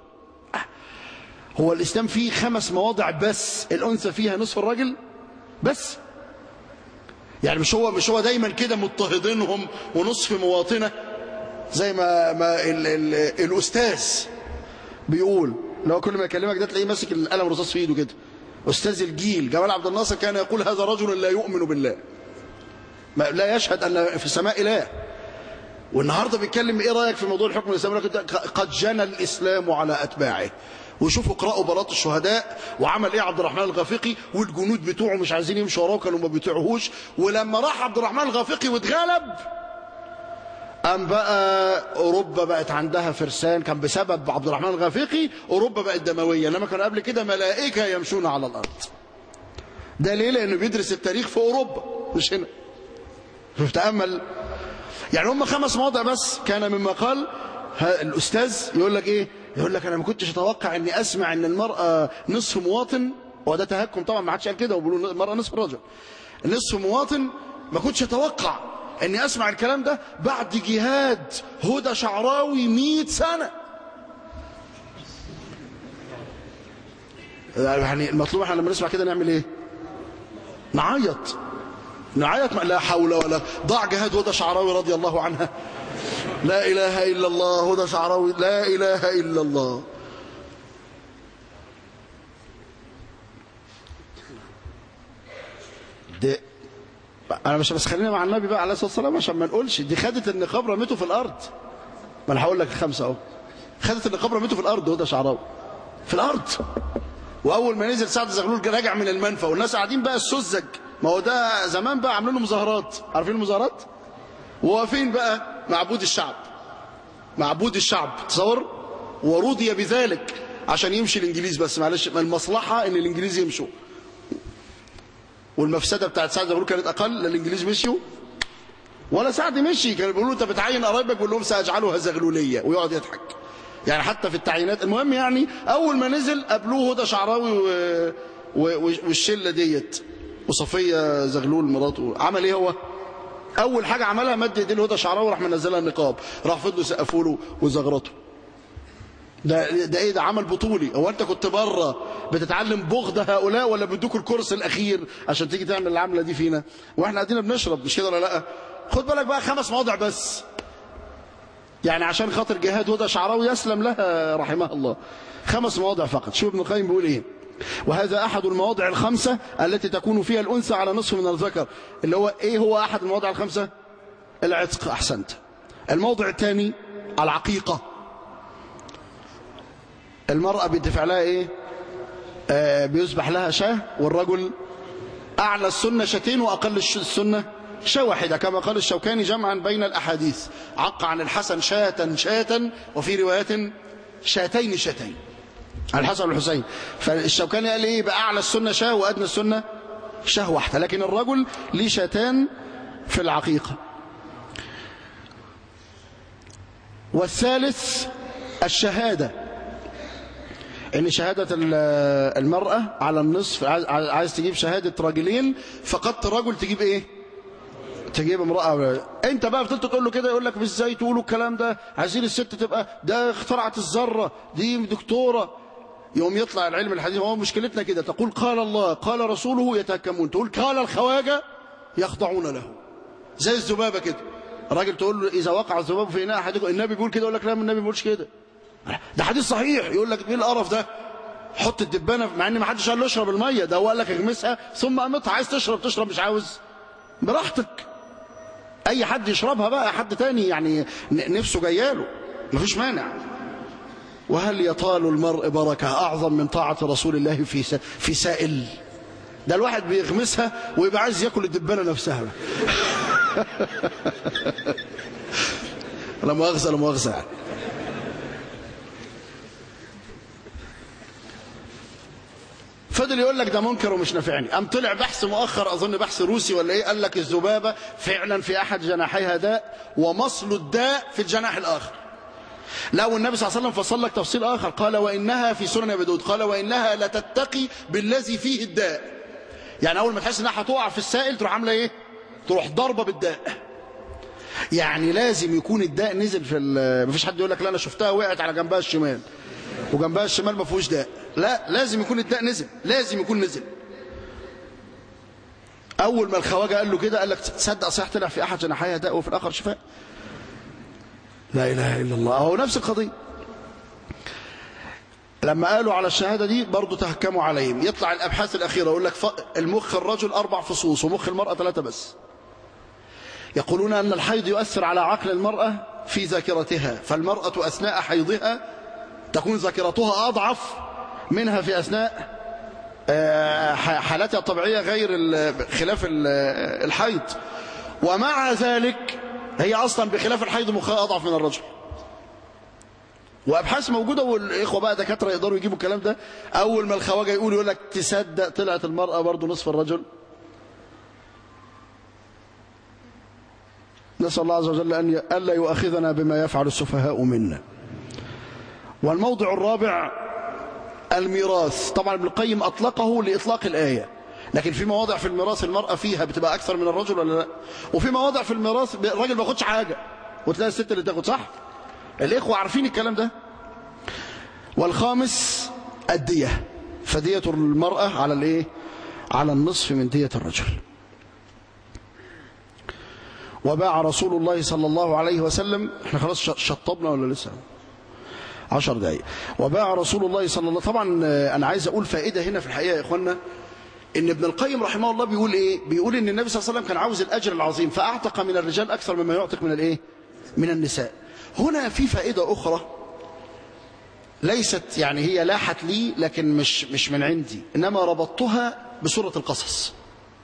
هو الإسلام فيه 5 مواضع بس الأنثى فيها نصف الرجل بس. يعني مش هو دايما كده مضطهدينهم ونصف مواطنة زي ما الأستاذ بيقول. لو كل ما يكلمك ده تلاقيه ماسك القلم الرصاص في ايده كده. أستاذ الجيل جمال عبد الناصر كان يقول: هذا رجل لا يؤمن بالله، لا يشهد أن في السماء إله. والنهارده بيتكلم: ايه رايك في موضوع الحكم الاسلامي؟ قد جنى الاسلام على اتباعه. وشوفوا اقرأوا براءة الشهداء وعمل ايه عبد الرحمن الغافقي، والجنود بتوعه مش عايزين يمشوا وراه كانوا ما بيطيعوهوش. ولما راح عبد الرحمن الغافقي واتغلب قام بقى اوروبا بقت عندها فرسان، كان بسبب عبد الرحمن الغافقي اوروبا بقت دمويه، انما كان قبل كده ملائكه يمشون على الارض. ده ليه؟ لانه بيدرس التاريخ في اوروبا مش هنا. شوف تأمل. يعني هم 5 مواضع بس. كان مما قال الأستاذ يقول لك إيه؟ يقول لك: أنا ما كنتش أتوقع أني أسمع أن المرأة نصف مواطن، وده تهكم طبعا، ما حدش قال كده، وبيقولوا المرأة نصف الرجل، نصف مواطن. ما كنتش أتوقع أني أسمع الكلام ده بعد جهاد هدى شعراوي 100 سنة. يعني المطلوب احنا لما نسمع كده نعمل ايه؟ نعيط. لا حول ولا. ضاع جهاد هدى شعراوي رضي الله عنها. لا اله الا الله. هدى شعراوي لا اله الا الله. دي انا مش بس خلينا مع النبي بقى عليه الصلاه والسلام عشان ما نقولش دي خدت النقاب رميته في الارض. ما انا هقول لك الخمسه اهو. خدت النقاب رميته في الارض هدى شعراوي في الارض. واول ما نزل سعد زغلول راجع من المنفى والناس قاعدين بقى السذج، ما هو ده زمان بقى عاملين له مظاهرات، عارفين المظاهرات؟ وواقفين بقى معبود الشعب، معبود الشعب تصور، ورضي بذلك عشان يمشي الانجليز. بس معلش المصلحه ان الانجليز يمشوا، والمفسده بتاعت سعد زغلول كانت اقل. لا الانجليز مشيوا ولا سعد مشي. كانوا بيقولوا انت بتعين قرايبك، بيقول لهم ساجعلها زغلوليه، ويقعد يضحك يعني حتى في التعيينات. المهم يعني اول ما نزل قابلوه هدى شعراوي والشله ديت وصفيه زغلول مراته. عمل ايه هو؟ اول حاجه عملها مد ايديه لهدى شعراوي وراح منزلها النقاب، راح فضلوا يسقفوا له وزغرته. ده ايه ده؟ عمل بطولي. هو انت كنت بره بتتعلم بغض هؤلاء ولا بيدوك الكورس الاخير عشان تيجي تعمل العمله دي فينا واحنا قاعدين بنشرب؟ مش كده ولا لا؟ خد بالك بقى 5 مواضع بس يعني عشان خاطر جهاد هدى شعراوي يسلم لها رحمها الله. 5 مواضع فقط. شوف ابن القيم بيقول ايه: وهذا احد المواضع ال5 التي تكون فيها الانثى على نصف من الذكر. اللي هو ايه هو احد المواضع ال5؟ العتق. احسنت. الموضع الثاني العقيقه. المرأة بيدفع لها ايه؟ بيذبح لها شاة، والرجل اعلى السنة شاتين واقل السنة شاة واحدة، كما قال الشوكاني جمعا بين الاحاديث. عق عن الحسن شاة وفي روايات شاتين عن الحسن والحسين. فالشوكاني قال ايه؟ باعلى السنة شاة وادنى السنة شاة واحدة، لكن الرجل ليه شاتان في العقيقة. والثالث الشهادة، ان شهادة المرأة على النصف. عايز تجيب شهادة راجلين فقدت رجل، تجيب ايه؟ تجيب امرأة. انت بقى بتقول تقول له كده يقول لك ازاي تقولوا الكلام ده؟ عايزين الست تبقى ده اخترعت الذرة دي دكتورة. يوم يطلع العلم الحديث. هو مشكلتنا كده، تقول قال الله قال رسوله يتهكمون، تقول قال الخواجة يخضعون له زي الذبابة كده. الراجل تقول له اذا وقع الذباب في اناء احدكم النبي بيقول كده، يقول لك لا النبي ما بيقولش كده، ده حديث صحيح. يقول لك ايه القرف ده؟ حط الدبانه، مع ان ما حدش قال له اشرب الميه، ده هو قال لك اغمسها ثم امطها. عايز تشرب مش عاوز براحتك، اي حد يشربها بقى، حد تاني يعني نفسه جاياله مفيش مانع. وهل يطال المرء بركه اعظم من طاعه رسول الله في سائل؟ ده الواحد بيغمسها ويبقى عايز ياكل الدبانه نفسها. لا مؤاخذه يعني. فضل يقول لك ده منكر ومش نافعني. قام طلع بحث مؤخر اظن بحث روسي ولا ايه، قال لك الذبابه فعلا في احد جناحيها داء ومصل الداء في الجناح الاخر. لا والنبي صلى الله عليه وسلم فصل لك تفصيل اخر، قال وانها في سنن ابي داود قال وانها لتتقي بالذي فيه الداء. يعني اول ما تحس انها هتقع في السائل تروح عامله ايه؟ تروح ضربه بالداء. يعني لازم يكون الداء نزل في مفيش حد يقول لك لا انا شفتها وقعت على جنبها الشمال وجنبها الشمال ما فيهوش داء. لا لازم يكون الداء نزل، لازم يكون نزل. اول ما الخواجه قال له كده قال لك تصدق صحيح طلع في احد جناحيها داء وفي الاخر شفاء. لا اله الا الله. هو نفس القضيه. لما قالوا على الشهاده دي برضه تهكموا عليهم. يطلع الابحاث الاخيره يقول لك المخ الرجل 4 فصوص ومخ المراه 3 بس. يقولون ان الحيض يؤثر على عقل المراه في ذاكرتها، فالمراه اثناء حيضها تكون ذاكرتها اضعف منها في اثناء حالاتها الطبيعيه غير خلاف الحيض. ومع ذلك هي اصلا بخلاف الحيض مخها اضعف من الرجل. وابحاث موجوده والاخوه بقى دكاتره يقدروا يجيبوا الكلام ده. اول ما الخواجه يقول لك تصدق طلعت المراه برضه نصف الرجل. نسال الله عز وجل ان الا يؤاخذنا بما يفعل السفهاء منا. والموضع الرابع الميراث. طبعا ابن القيم اطلقه لاطلاق الايه، لكن في مواضع في الميراث المراه فيها بتبقى اكثر من الرجل ولا لا؟ وفي مواضع في الميراث الراجل ما ياخدش حاجه وتلاقي الست اللي تاخد. صح؟ الاخوه عارفين الكلام ده. والخامس الديه. فدية المرأة على الايه؟ على النصف من دية الرجل. وباع رسول الله صلى الله عليه وسلم، احنا خلاص شطبنا ولا لسه 10 دقايق. وباع رسول الله صلى الله، طبعا انا عايز اقول فائدة هنا في الحقيقة يا اخوانا، ان ابن القيم رحمه الله بيقول ايه؟ بيقول ان النبي صلى الله عليه وسلم كان عاوز الاجر العظيم فاعتق من الرجال اكثر مما يعتق من الايه؟ من النساء. هنا في فائدة اخرى ليست يعني هي لاحت لي لكن مش من عندي، انما ربطتها بسورة القصص.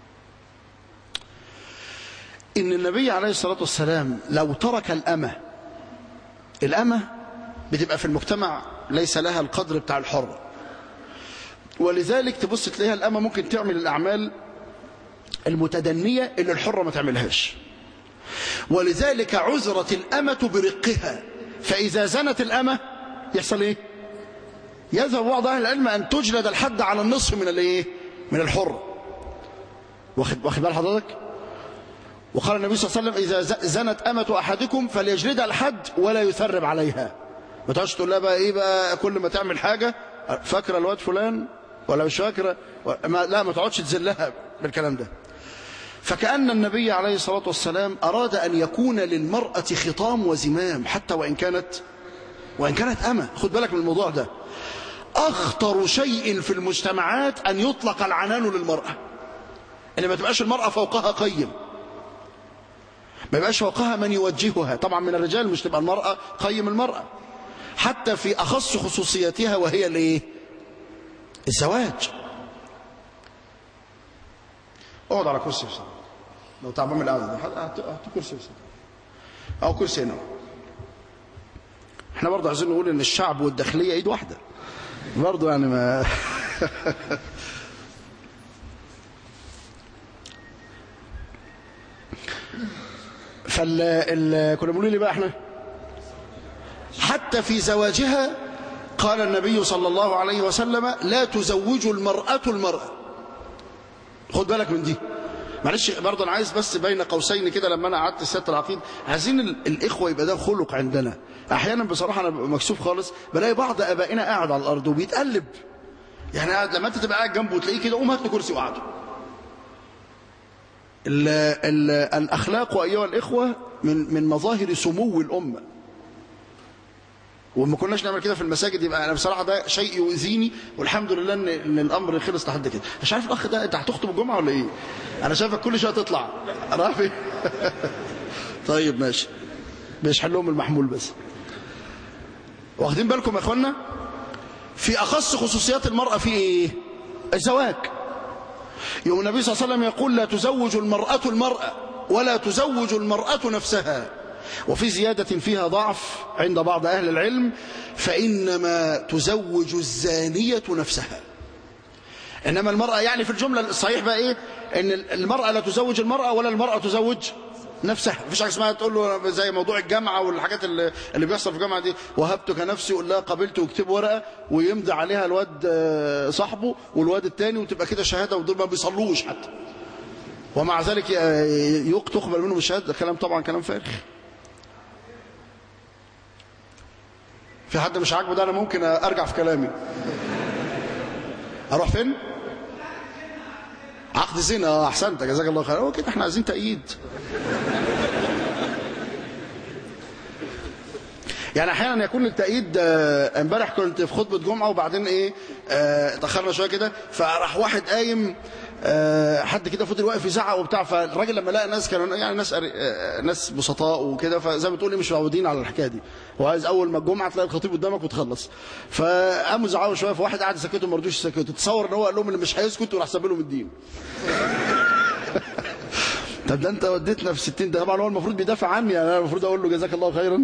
ان النبي عليه الصلاة والسلام لو ترك الأمة بتبقى في المجتمع ليس لها القدر بتاع الحرة، ولذلك تبص تلاقيها الأمة ممكن تعمل الأعمال المتدنية اللي الحرة ما تعملهاش، ولذلك عذرت الأمة برقها. فإذا زنت الأمة يحصل إيه؟ يذهب بعض أهل العلم أن تجلد الحد على النصف من الإيه؟ من الحرة. واخد بال حضرتك؟ وقال النبي صلى الله عليه وسلم إذا زنت أمة أحدكم فليجلدها الحد ولا يثرب عليها. ما تقعدش تقول لها بقى إيه بقى كل ما تعمل حاجة فاكرة الواد فلان ولا مش فاكرة، لا ما تقعدش تذلها بالكلام ده. فكأن النبي عليه الصلاة والسلام أراد أن يكون للمرأة خطام وزمام حتى وإن كانت أمة. خد بالك من الموضوع ده، أخطر شيء في المجتمعات أن يطلق العنان للمرأة، إن ما تبقاش المرأة فوقها قيم، ما يبقاش فوقها من يوجهها. طبعا من الرجال مش تبقى المرأة قيم المرأة، حتى في أخص خصوصياتها وهي الايه؟ الزواج. اقعد على كرسي بسرعة لو تعبان من القعدة ده، هات كرسي بسرعة أو كرسي هنا. احنا برضه عايزين نقول إن الشعب والداخلية إيد واحدة برضه يعني ما كنا بنقول لي بقى احنا حتى في زواجها قال النبي صلى الله عليه وسلم لا تزوج المرأة. خد بالك من دي معلش برضه، انا عايز بس بين قوسين كده، لما انا قعدت سيادة العقيد عايزين الاخوه يبقى ده خلق عندنا. احيانا بصراحه انا مكسوف خالص بلاقي بعض ابائنا قاعد على الارض وبيتقلب، يعني لما انت تبقى قاعد جنبه وتلاقيه كده قوم هات له كرسي وقعده. الأخلاق أيها الإخوة من مظاهر سمو الأمة، وما كناش نعمل كده في المساجد يبقى أنا بصراحة ده شيء يؤذيني، والحمد لله إن الأمر خلص لحد كده. مش عارف الأخ ده أنت هتخطب الجمعة ولا إيه؟ أنا شايفك كل شوية تطلع رافي طيب ماشي، بيشحن لهم المحمول بس. واخدين بالكم يا إخوانا؟ في أخص خصوصيات المرأة في إيه؟ الزواج. يوم النبي صلى الله عليه وسلم يقول لا تزوج المرأة ولا تزوج المرأة نفسها. وفي زيادة فيها ضعف عند بعض أهل العلم، فإنما تزوج الزانية نفسها. إنما المرأة يعني في الجملة الصحيح بقى إيه؟ إن المرأة لا تزوج المرأة ولا المرأة تزوج نفسها. مفيش حاجه اسمها تقول له زي موضوع الجامعه والحاجات اللي بيحصل في الجامعه دي، وهبتك نفسي يقول لها قبلت ويكتب ورقه ويمضي عليها الواد صاحبه والواد الثاني وتبقى كده شهاده، ودول ما بيصلوش حتى، ومع ذلك تقبل منهم الشهاده. كلام طبعا كلام فارغ. في حد مش عاجبه ده؟ انا ممكن ارجع في كلامي. اروح فين؟ عقد زنا. احسنت جزاك الله خير. هو كده احنا عايزين تأييد. يعني احيانا يكون التأييد. امبارح كنت في خطبة جمعة وبعدين ايه اتأخرنا شوية كده، فراح واحد قايم حد كده فضل واقف يزعق وبتاع، فالراجل لما لقى ناس كانوا يعني ناس بسطاء وكده، فزي ما بتقول مش متعودين على الحكايه دي، وعايز اول ما الجمعه تلاقي الخطيب قدامك وتخلص، فقاموا زعقوا شويه، فواحد قاعد يسكته ما رضوش يسكتوا. تتصور ان هو قال لهم اللي مش هيسكت وراح ساب لهم الدين. طب ده انت وديتنا في 60. ده طبعا هو المفروض بيدافع عني، يعني انا المفروض اقول له جزاك الله خيرا.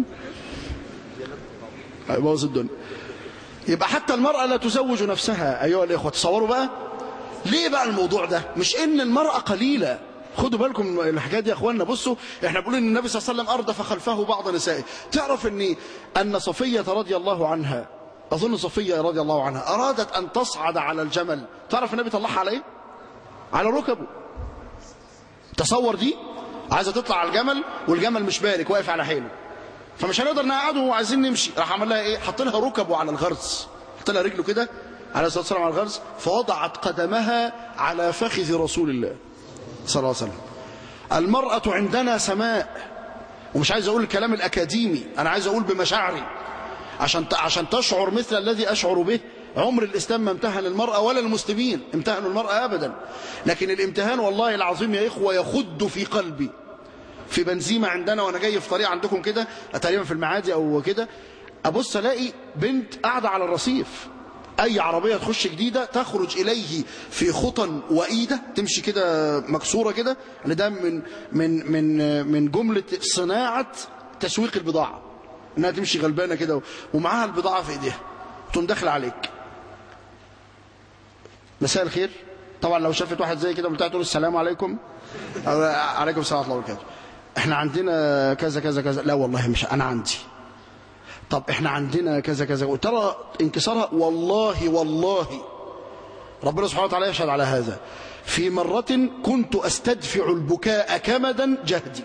هيبوظ الدنيا. يبقى حتى المرأة لا تزوج نفسها أيها الإخوة. تصوروا بقى ليه بقى الموضوع ده؟ مش إن المرأة قليلة، خدوا بالكم من الحكاية دي يا أخواننا. بصوا احنا بنقول إن النبي صلى الله عليه وسلم أردف خلفه بعض نسائه. تعرف أن صفية رضي الله عنها، أظن صفية رضي الله عنها أرادت أن تصعد على الجمل. تعرف النبي طلعها على إيه؟ على ركبه. تصور دي عايزة تطلع على الجمل والجمل مش بارك واقف على حيله، فمش هنقدر نقعده وعايزين نمشي. راح عمل لها ايه؟ حط لها ركبه على الغرز، حط لها رجله كده عليه الصلاة والسلام على الغرز، فوضعت قدمها على فخذ رسول الله صلى الله عليه وسلم. المرأة عندنا سماء، ومش عايز أقول الكلام الأكاديمي، أنا عايز أقول بمشاعري عشان تشعر مثل الذي أشعر به. عمر الإسلام ما امتهن المرأة ولا المسلمين امتهنوا المرأة أبدا، لكن الامتهان والله العظيم يا إخوة يخد في قلبي. في بنزيمة عندنا وأنا جاي في طريق عندكم كده تقريبا في المعادي أو كده، أبص ألاقي بنت قاعدة على الرصيف، أي عربية تخش جديدة تخرج إليه في خطى وإيدة، تمشي كده مكسورة كده، يعني ده من جملة صناعة تسويق البضاعة، إنها تمشي غلبانة كده ومعاها البضاعة في إيديها، تقوم داخلة عليك مساء الخير. طبعا لو شافت واحد زي كده بتاع تقول السلام عليكم، عليكم السلام ورحمة الله وبركاته، احنا عندنا كذا كذا كذا، لا والله مش أنا عندي، طب احنا عندنا كذا كذا، وترى انكسارها. والله ربنا سبحانه وتعالى يشهد على هذا، في مرة كنت أستدفع البكاء كمدا جهدي،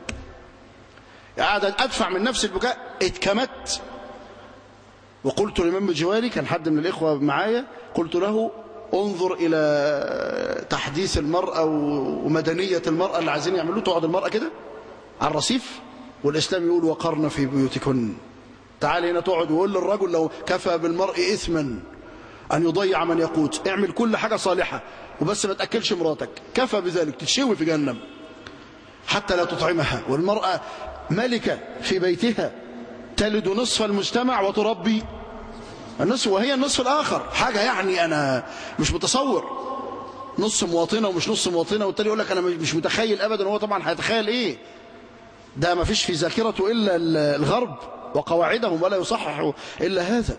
قاعد أدفع من نفس البكاء، اتكمت، وقلت لمن بجواري، كان حد من الإخوة معايا، قلت له انظر إلى تحديث المرأة ومدنية المرأة اللي عايزين يعملوه، تقعد المرأة كده على الرصيف، والإسلام يقول وقرن في بيوتكن. تعال هنا تقعد وقول للرجل لو كفى بالمرء إثما أن يضيع من يقوت، اعمل كل حاجة صالحة وبس ما تأكلش مراتك، كفى بذلك، تتشوي في جهنم حتى لا تطعمها. والمرأة ملكة في بيتها، تلد نصف المجتمع وتربي النصف، وهي النصف الآخر. حاجة يعني أنا مش متصور، نص مواطنة ومش نص مواطنة، والتالي يقول لك أنا مش متخيل أبدا. هو طبعا هيتخيل إيه؟ ده ما فيش في ذاكرته إلا الغرب وقواعدهم، ولا يصحح إلا هذا.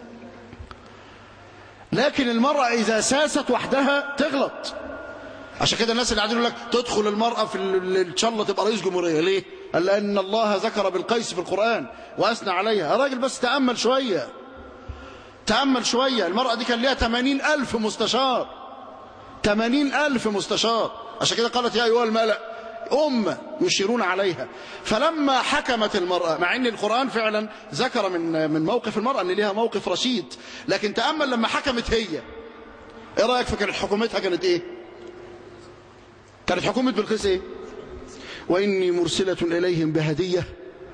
لكن المرأة إذا ساست وحدها تغلط. عشان كده الناس اللي قاعدين يقول لك تدخل المرأة في إن شاء الله تبقى رئيس جمهورية، ليه؟ قال لأن الله ذكر بالقيس في القرآن وأثنى عليها. يا راجل بس تأمل شوية، تأمل شوية. المرأة دي كان لها 80,000 مستشار، 80,000 مستشار. عشان كده قالت يا أيها الملأ أمة يشيرون عليها. فلما حكمت المرأة، مع أن القرآن فعلا ذكر من موقف المرأة أن لها موقف رشيد، لكن تأمل لما حكمت هي، إيه رأيك في كانت حكومتها كانت إيه؟ كانت حكومة بلقيس إيه؟ وإني مرسلة إليهم بهدية.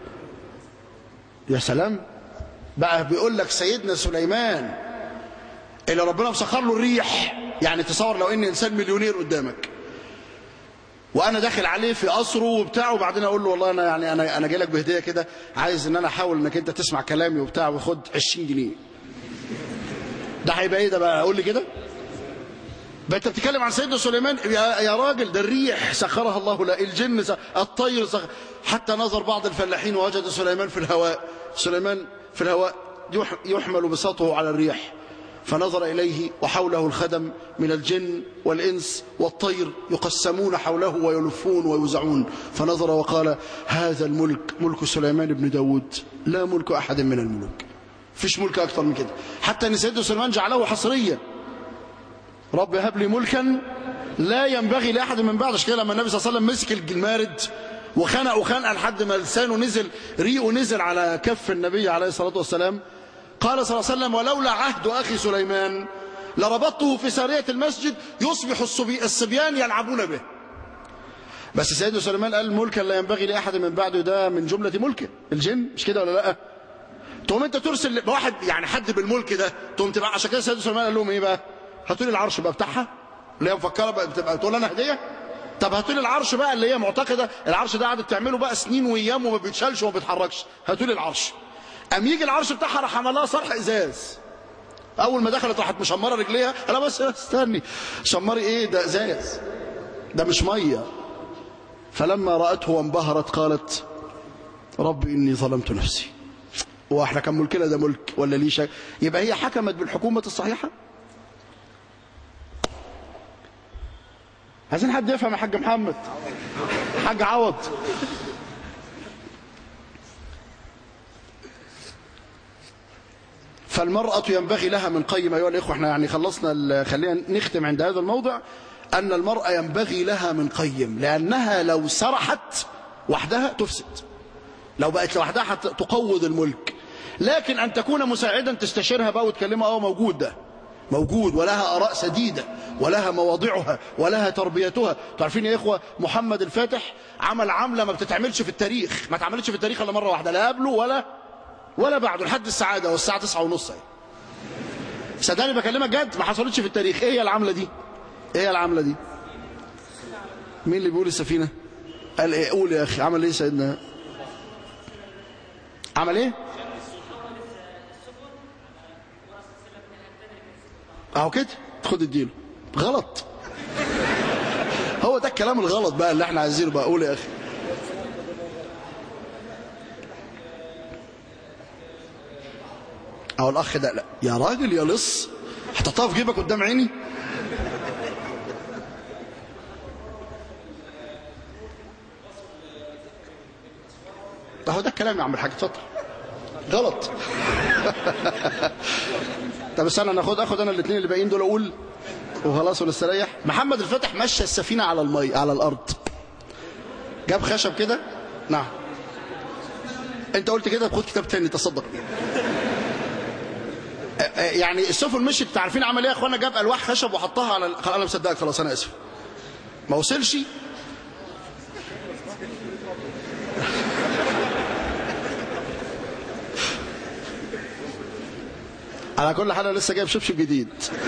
يا سلام بقى، بيقول لك سيدنا سليمان اللي ربنا مسخر له الريح. يعني تصور لو إن إنسان مليونير قدامك وانا داخل عليه في قصره وبتاع، وبعدين اقول له والله انا جاي لك بهديه كده، عايز ان انا احاول انك انت تسمع كلامي وبتاع، وخد 20 جنيه. ده هيبقى ايه ده بقى؟ قول لي كده. بقى انت بتتكلم عن سيدنا سليمان يا راجل، ده الريح سخرها الله، لا الجن الطير حتى نظر بعض الفلاحين ووجد سليمان في الهواء. سليمان في الهواء يحمل بساطه على الريح، فنظر إليه وحوله الخدم من الجن والإنس والطير يقسمون حوله ويلفون ويوزعون، فنظر وقال هذا الملك ملك سليمان بن داود لا ملك أحد من الملوك. فيش ملك أكثر من كده. حتى أن سيدنا سليمان جعله حصريا، رب هب لي ملكا لا ينبغي لأحد من بعد. عشان كده لما النبي صلى الله عليه وسلم مسك المارد وخنق لحد ما لسانه نزل، ريقه نزل على كف النبي عليه الصلاة والسلام، قال صلى الله عليه وسلم ولولا عهد أخي سليمان لربطته في سارية المسجد يصبح الصبيان يلعبون به. بس سيدنا سليمان قال ملكا لا ينبغي لأحد من بعده، ده من جملة ملكه الجن، مش كده ولا لا؟ تقوم انت ترسل واحد يعني حد بالملك ده، تقوم تبقى. عشان كده سيدنا سليمان قال لهم ايه بقى؟ هاتوا لي العرش بقى بتاعها اللي هي مفكره بقى بتبقى تقول انا هديه. طب هاتوا لي العرش بقى اللي هي معتقده العرش ده قعدت تعمله بقى سنين وايام وما بيتشالش وما بيتحركش، هاتوا لي العرش. قام يجي العرش بتاعها راح عمل لها صرح ازاز. اول ما دخلت راحت مشمره رجليها، انا بس استني شمري ايه ده؟ ازاز ده مش ميه. فلما راته وانبهرت قالت رب اني ظلمت نفسي. واحنا كان ملكنا ده ملك ولا ليه شيء؟ يبقى هي حكمت بالحكومه الصحيحه. عايزين حد يفهم يا حاج محمد، حاج عوض. فالمرأة ينبغي لها من قيم. أيها الإخوة احنا يعني خلصنا، خلينا نختم عند هذا الموضع، أن المرأة ينبغي لها من قيم، لأنها لو سرحت وحدها تفسد، لو بقت لوحدها تقوض الملك. لكن أن تكون مساعدا تستشيرها بقى وتكلمها موجود ده موجود، ولها آراء سديدة ولها مواضعها ولها تربيتها. تعرفين يا إخوة محمد الفاتح عمل عملة ما بتتعملش في التاريخ، ما اتعملتش في التاريخ إلا مرة واحدة، لا قبله ولا بعده، لحد السعادة والساعة 9:30. صدقني بكلمك جد، ما حصلتش في التاريخ. ايه هي العملة دي؟ ايه هي العملة دي؟ مين اللي بيقول السفينة؟ قال ايه؟ قول يا اخي. عمل ايه سيدنا؟ عمل ايه؟ اهو كده، خد اديله. غلط. هو ده الكلام الغلط بقى اللي احنا عايزينه بقى. قول يا اخي. اهو الاخ ده، لا يا راجل يا لص، هتحطها في جيبك قدام عيني. اهو ده الكلام يا عم الحاج، اتفضل. غلط. طب استنى اخد انا الاثنين اللي باقيين دول اقول وخلاص ونستريح. محمد الفاتح مشى السفينه على المي، على الارض، جاب خشب كده. نعم انت قلت كده، خد كتاب تاني تصدق. يعني السفن مشيت، عارفين عمل ايه يا اخوانا؟ جاب الواح خشب وحطها على انا مصدقك خلاص، انا اسف. ما وصلش. على كل حال انا لسه جايب شبشب جديد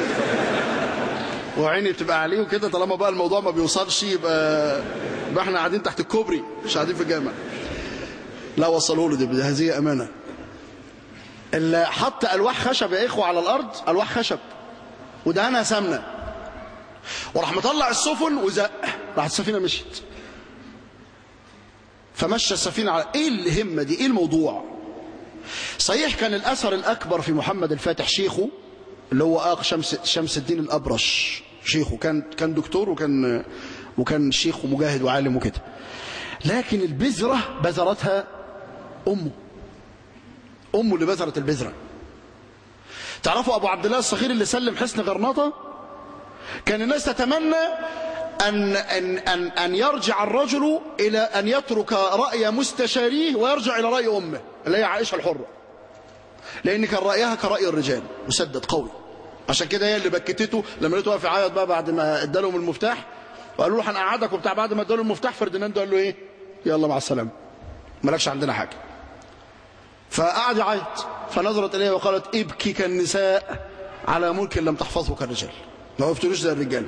وعيني بتبقى عليه وكده. طالما بقى الموضوع ما بيوصلش يبقى احنا قاعدين تحت الكوبري مش قاعدين في الجامع. لا وصلوا له، دي هذه امانه. اللي حط الواح خشب يا اخوه على الارض، الواح خشب ودهنها سمنه، وراح مطلع السفن وزق، راحت السفينه مشيت. فمشى السفينه على ايه الهمه دي؟ ايه الموضوع؟ صحيح كان الاثر الاكبر في محمد الفاتح شيخه اللي هو شمس الدين الابرش. شيخه كان دكتور وكان شيخ ومجاهد وعالم وكده، لكن البذره بذرتها امه اللي بذرت البذره. تعرفوا ابو عبد الله الصغير اللي سلم حصن غرناطه؟ كان الناس تتمنى ان يرجع الرجل الى ان يترك راي مستشاريه ويرجع الى راي امه اللي هي عائشه الحره، لان كان رايها كراي الرجال مسدد قوي. عشان كده هي اللي بكتته لما لقيته واقف يعيط بقى بعد ما ادالهم المفتاح وقالوا له هنقعدك وبتاع. بعد ما اداله المفتاح فرديناند قال له ايه؟ يلا مع السلامه، مالكش عندنا حاجه. فقعد يعيط، فنظرت اليه وقالت ابكي كالنساء على ملك لم تحفظه كالرجال، ما وقفتلوش زي الرجال.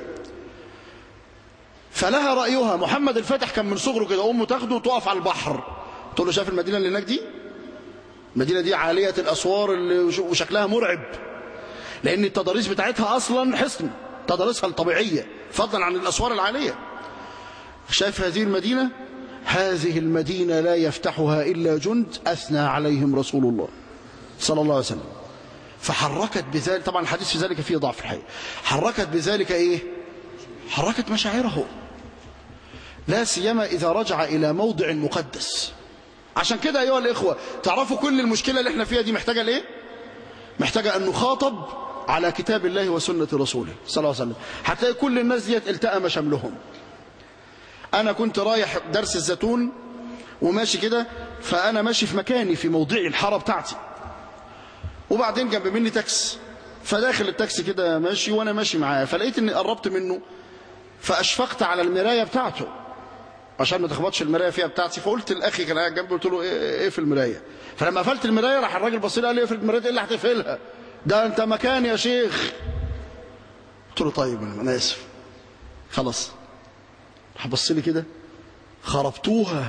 فلها رايها. محمد الفاتح كان من صغره كده امه تاخده وتقف على البحر تقول له شايف المدينه اللي هناك دي؟ المدينه دي عاليه الاسوار اللي وشكلها مرعب، لان التضاريس بتاعتها اصلا حصن، تضاريسها الطبيعيه فضلا عن الاسوار العاليه. شايف هذه المدينه؟ هذه المدينه لا يفتحها الا جند اثنى عليهم رسول الله صلى الله عليه وسلم. فحركت بذلك، طبعا الحديث في ذلك فيه ضعف الحقيقه، حركت بذلك ايه؟ حركت مشاعره، لا سيما اذا رجع الى موضع مقدس. عشان كده ايها الاخوه تعرفوا كل المشكله اللي احنا فيها دي محتاجه لايه؟ محتاجه ان نخاطب على كتاب الله وسنه رسوله صلى الله عليه وسلم. هتلاقي كل الناس ديت التأم شملهم. انا كنت رايح درس الزيتون وماشي كده، فانا ماشي في مكاني في موضعي الحاره بتاعتي، وبعدين جنب مني تاكسي، فداخل التاكسي كده ماشي وانا ماشي معاه، فلقيت اني قربت منه فاشفقت على المرايه بتاعته عشان ما تخبطش المرايه فيها بتاعتي. فقلت لاخي كان قاعد جنبي قلت له ايه في المرايه؟ فلما قفلت المرايه راح الراجل بص لي قال لي اقفل المرايه، ايه اللي هتقفلها؟ ده انت مكان يا شيخ. قلت له طيب انا اسف خلاص. راح بص لي كده خربتوها.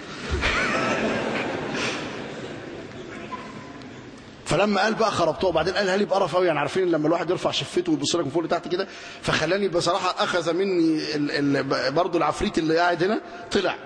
فلما قال بقى خربتوها وبعدين قالها لي بقرف قوي، يعني عارفين لما الواحد يرفع شفته ويبص لك من فوق لتحت كده، فخلاني بصراحه اخذ مني برضه العفريت اللي قاعد هنا طلع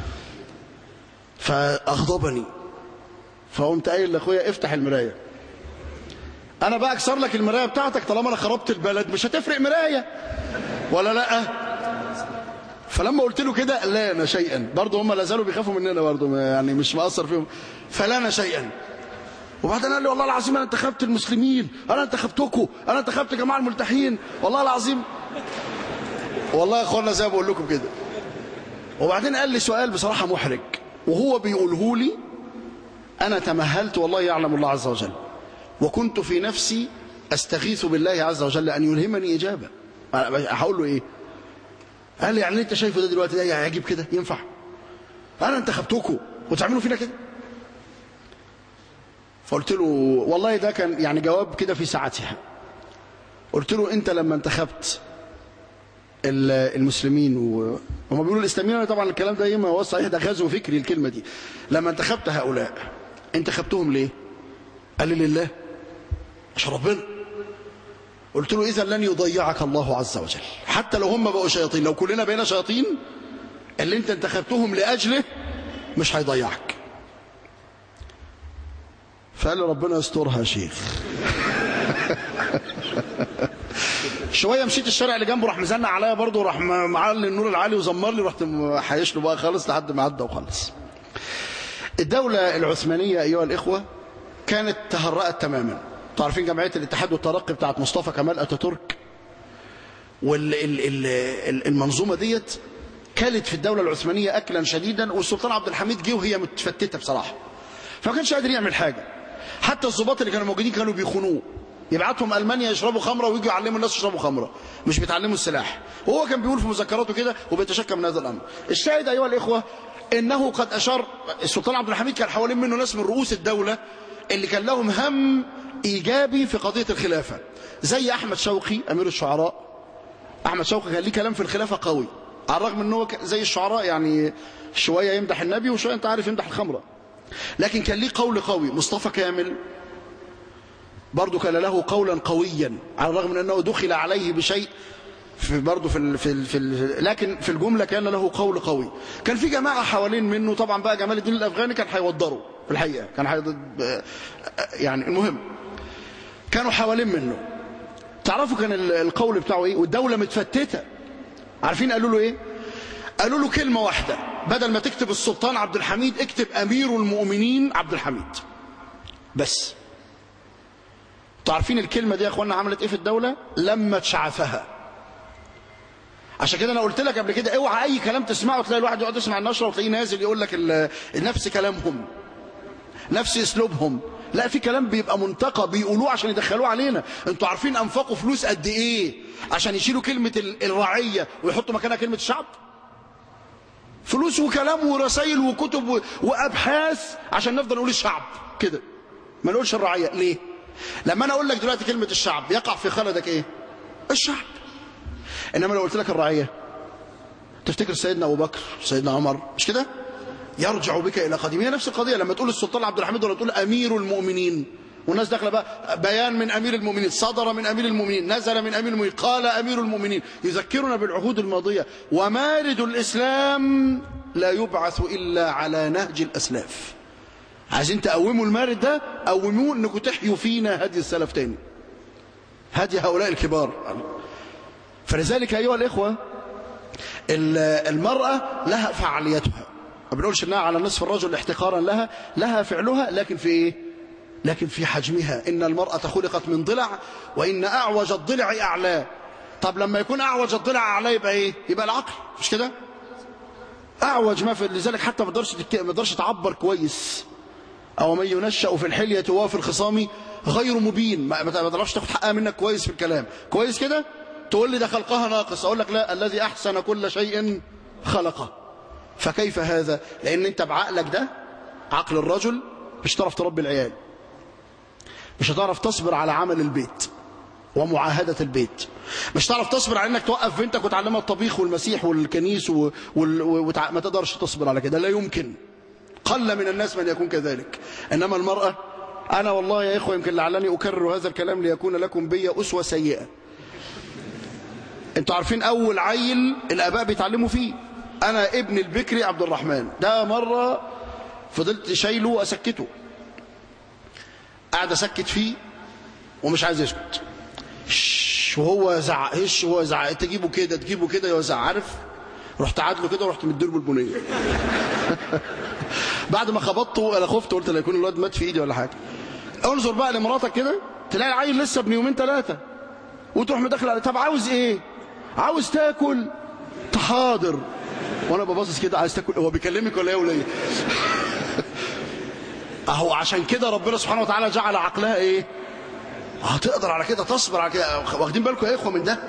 فاغضبني. فقمت قايل لاخويا افتح المرايه، انا بقى اكسر لك المرايه بتاعتك طالما انا خربت البلد مش هتفرق مرايه ولا لا؟ فلما قلت له كده لا شيئا، برضه هم لا زالوا بيخافوا مننا برضه، يعني مش مقصر فيهم، فلا شيئا. وبعدين قال لي والله العظيم انا انتخبت المسلمين، انا انتخبتكم، انا انتخبت جماعه الملتحين، والله العظيم والله يا اخوانا زي ما بقول لكم كده. وبعدين قال لي سؤال بصراحه محرج وهو بيقوله لي انا تمهلت والله يعلم الله عز وجل، وكنت في نفسي أستغيث بالله عز وجل أن يلهمني إجابة. هقول له إيه؟ قال لي يعني أنت شايفه ده دلوقتي ده يعجب كده ينفع؟ أنا انتخبتكم وتعملوا فينا كده؟ فقلت له والله ده كان يعني جواب كده في ساعتها. قلت له أنت لما انتخبت المسلمين وهم بيقولوا الإسلاميين، طبعا الكلام ده ما هو صحيح، ده غزو فكري الكلمة دي. لما انتخبت هؤلاء انتخبتهم ليه؟ قال لي لله، عشان ربنا. قلت له إذا لن يضيعك الله عز وجل حتى لو هم بقوا شياطين، لو كلنا بقينا شياطين اللي انت انتخبتهم لأجله مش هيضيعك. فقال لي ربنا يسترها يا شيخ. شويه مشيت الشارع اللي جنبه راح مزنق عليا برضه، راح معلي النور العالي وزمر لي، رحت حيش له بقى خالص لحد ما عدى وخلص. الدولة العثمانية أيها الإخوة كانت تهرأت تماما. تعرفين جمعية الاتحاد والترقي بتاعت مصطفى كمال أتاتورك، والمنظومة ديت كلت في الدولة العثمانية أكلا شديدا، والسلطان عبد الحميد جه وهي متفتتة بصراحة، فما كانش قادر يعمل حاجة. حتى الضباط اللي كانوا موجودين كانوا بيخونوه، يبعتهم ألمانيا يشربوا خمرة ويجوا يعلموا الناس يشربوا خمرة، مش بيتعلموا السلاح. وهو كان بيقول في مذكراته كده وبيتشكى من هذا الأمر. الشاهد أيها الإخوة إنه قد أشار السلطان عبد الحميد، كان حوالين منه ناس من رؤوس الدولة اللي كان لهم هم إيجابي في قضية الخلافة، زي أحمد شوقي أمير الشعراء. أحمد شوقي كان ليه كلام في الخلافة قوي، على الرغم أنه زي الشعراء يعني شوية يمدح النبي وشوية أنت عارف يمدح الخمرة، لكن كان ليه قول قوي. مصطفى كامل برضو كان له قولا قويا، على الرغم من أنه دخل عليه بشيء برضو لكن في الجملة كان له قول قوي. كان في جماعة حوالين منه، طبعا بقى جمال الدين الأفغاني كان هيوضروا في الحقيقة، كان يعني المهم كانوا حوالين منه. تعرفوا كان القول بتاعه ايه؟ والدولة متفتتة. عارفين قالوا له ايه؟ قالوا له كلمة واحدة، بدل ما تكتب السلطان عبد الحميد اكتب أمير المؤمنين عبد الحميد بس. تعرفين الكلمة دي يا اخوانا عملت ايه في الدولة؟ لما تشعفها. عشان كده انا قلت لك قبل كده اوعى اي كلام تسمعه تلاقي الواحد يقعد يسمع النشرة وتلاقيه نازل يقول لك نفس كلامهم نفس اسلوبهم. لا، في كلام بيبقى منتقى بيقولوه عشان يدخلوه علينا. انتوا عارفين انفقوا فلوس قد ايه عشان يشيلوا كلمة الرعية ويحطوا مكانها كلمة الشعب؟ فلوس وكلام ورسائل وكتب وابحاث عشان نفضل نقول الشعب كده، ما نقولش الرعية. ليه؟ لما انا اقول لك دلوقتي كلمة الشعب يقع في خلدك ايه؟ الشعب. انما لو قلت لك الرعية تفتكر سيدنا ابو بكر سيدنا عمر، مش كده؟ يرجع بك الى قديم. هي نفس القضيه لما تقول السلطان عبد الحميد ولا تقول امير المؤمنين، والناس داخله بقى بيان من امير المؤمنين، صدر من امير المؤمنين، نزل من امير المؤمنين، قال امير المؤمنين، يذكرنا بالعهود الماضيه. ومارد الاسلام لا يبعث الا على نهج الاسلاف. عايزين تقوموا المارد ده، قوموه انكم تحيوا فينا هدي السلف تاني، هدي هؤلاء الكبار. فلذلك ايها الاخوه المراه لها فعاليتها، ما بنقولش انها على نصف الرجل احتقارا لها فعلها، لكن في ايه؟ لكن في حجمها. ان المرأة خلقت من ضلع وان اعوج الضلع اعلاه. طب لما يكون اعوج الضلع اعلاه يبقى ايه؟ يبقى العقل، مش كده؟ اعوج ما في، لذلك حتى ما تقدرش تعبر كويس. او من ينشأ في الحلية وفي الخصام غير مبين، ما تعرفش تاخد حقها منك كويس في الكلام، كويس كده؟ تقول لي ده خلقها ناقص، اقول لك لا، الذي احسن كل شيء خلقه. فكيف هذا؟ لأن أنت بعقلك ده، عقل الرجل، مش هتعرف تربي العيال، مش هتعرف تصبر على عمل البيت ومعاهدة البيت، مش هتعرف تصبر على أنك توقف بنتك وتعلمها الطبيخ والمسيح والكنيس ما تقدرش تصبر على كده، لا يمكن. قل من الناس من يكون كذلك. إنما المرأة، أنا والله يا إخوة يمكن لعلني أكرر هذا الكلام ليكون لكم بي أسوة سيئة. أنتوا عارفين أول عيل الآباء بيتعلموا فيه، أنا ابن البكري عبد الرحمن ده، مرة فضلت شايله وأسكته، قاعد أسكت فيه ومش عايز يسكت، وهو زعق، وهو زعق، تجيبه كده يوزع، عارف؟ رحت عادله كده ورحت مديله بالبنيه. بعد ما خبطته انا خفت، قلت لا يكون الواد مات في ايدي ولا حاجه. انظر بقى لمراتك كده، تلاقي العيل لسه ابن يومين ثلاثه وتروح مدخل عليه، طب عاوز ايه؟ عاوز تاكل؟ حاضر. وانا ببصص كده، عايز تاكل؟ هو بيكلمك ولا ايه ولا ايه؟ اهو عشان كده ربنا سبحانه وتعالى جعل عقلها ايه؟ هتقدر على كده، تصبر على كده؟ واخدين بالكم يا إخوة من ده؟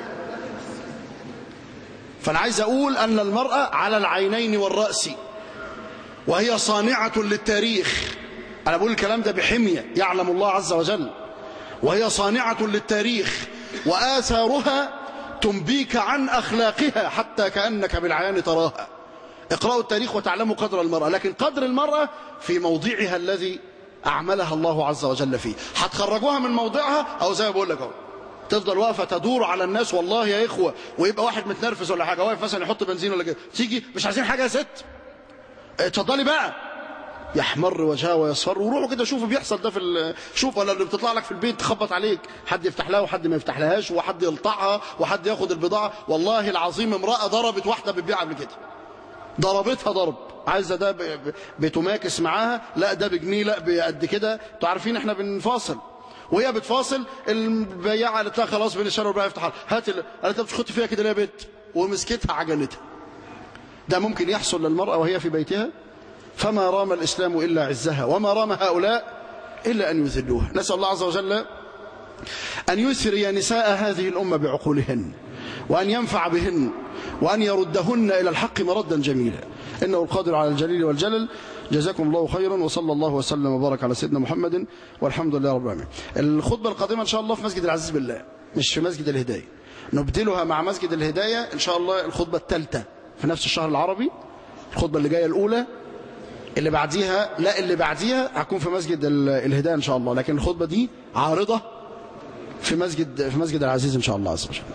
فأنا عايز أقول أن المرأة على العينين والرأس، وهي صانعة للتاريخ. أنا بقول الكلام ده بحمية يعلم الله عز وجل. وهي صانعة للتاريخ، وآثارها تنبيك عن أخلاقها حتى كأنك بالعيان تراها. اقرأوا التاريخ وتعلموا قدر المرأة، لكن قدر المرأة في موضعها الذي أعملها الله عز وجل فيه. هتخرجوها من موضعها أو زي ما بقول لك اهو، تفضل واقفة تدور على الناس. والله يا إخوة، ويبقى واحد متنرفز ولا حاجة، واقف مثلا يحط بنزين ولا كده، تيجي مش عايزين حاجة يا ست، اتفضلي بقى، يحمر وجهها ويصفر. وروحوا كده شوفوا بيحصل ده في شوف، ولا اللي بتطلع لك في البيت تخبط عليك، حد يفتح لها وحد ما يفتح لهاش، وحد يلطعها وحد ياخد البضاعة. والله العظيم امرأة ضربت واحدة بتبيع قبل كده، ضربتها ضرب، عايزة ده بتماكس معاها، لا ده بجنيه، لا بقد كده. انتوا عارفين احنا بنفاصل، وهي بتفاصل، البياعة قالت لها خلاص بين الشارع والبياع يفتح، هات قالت لها مش خدت فيها كده ليه يا بنت، ومسكتها عجنتها. ده ممكن يحصل للمرأة وهي في بيتها. فما رام الإسلام إلا عزها، وما رام هؤلاء إلا أن يذلوها. نسأل الله عز وجل أن يثري نساء هذه الأمة بعقولهن، وأن ينفع بهن، وأن يردهن إلى الحق مردا جميلا، إنه القادر على الجليل والجلل. جزاكم الله خيرا، وصلى الله وسلم وبارك على سيدنا محمد، والحمد لله رب العالمين. الخطبة القادمة إن شاء الله في مسجد العزيز بالله، مش في مسجد الهداية، نبدلها مع مسجد الهداية إن شاء الله. الخطبة الثالثة في نفس الشهر العربي، الخطبة اللي جاية الأولى، اللي بعديها لا، اللي بعديها هتكون في مسجد الهداية إن شاء الله، لكن الخطبة دي عارضة في مسجد العزيز إن شاء الله عز وجل.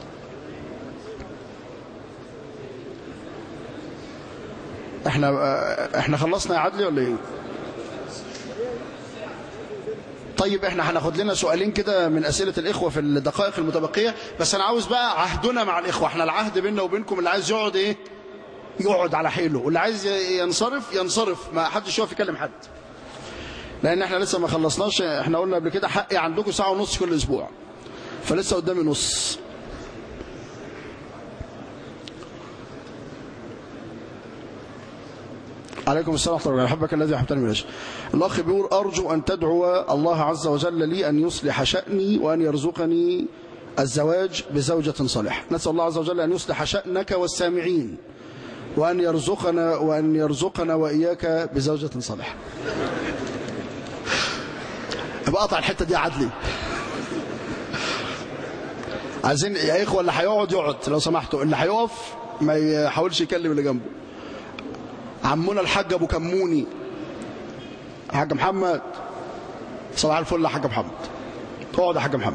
احنا خلصنا يا عدلي ولا ايه؟ طيب احنا هناخد لنا سؤالين كده من أسئلة الإخوة في الدقائق المتبقية، بس أنا عاوز بقى عهدنا مع الإخوة. احنا العهد بيننا وبينكم، اللي عايز يقعد ايه يقعد على حيله، واللي عايز ينصرف، ما حدش يقف يكلم حد، لأن احنا لسه ما خلصناش. احنا قلنا قبل كده حقي عندكم ساعة ونص كل أسبوع، فلسه قدامي نص. عليكم السلام ورحمة الله. أحبك الذي أحببتني من أجل. الأخ بيقول أرجو أن تدعو الله عز وجل لي أن يصلح شأني، وأن يرزقني الزواج بزوجة صالحة. نسأل الله عز وجل أن يصلح شأنك والسامعين، وأن يرزقنا وإياك بزوجة صالحة. ابقى قطع الحتة دي عدلي. عايزين يا إخوة اللي هيقعد لو سمحتوا، اللي هيقف ما يحاولش يكلم اللي جنبه. عمنا الحاج ابو كموني، حاج محمد، صباح الفل يا حاج محمد، اقعد يا حاج محمد.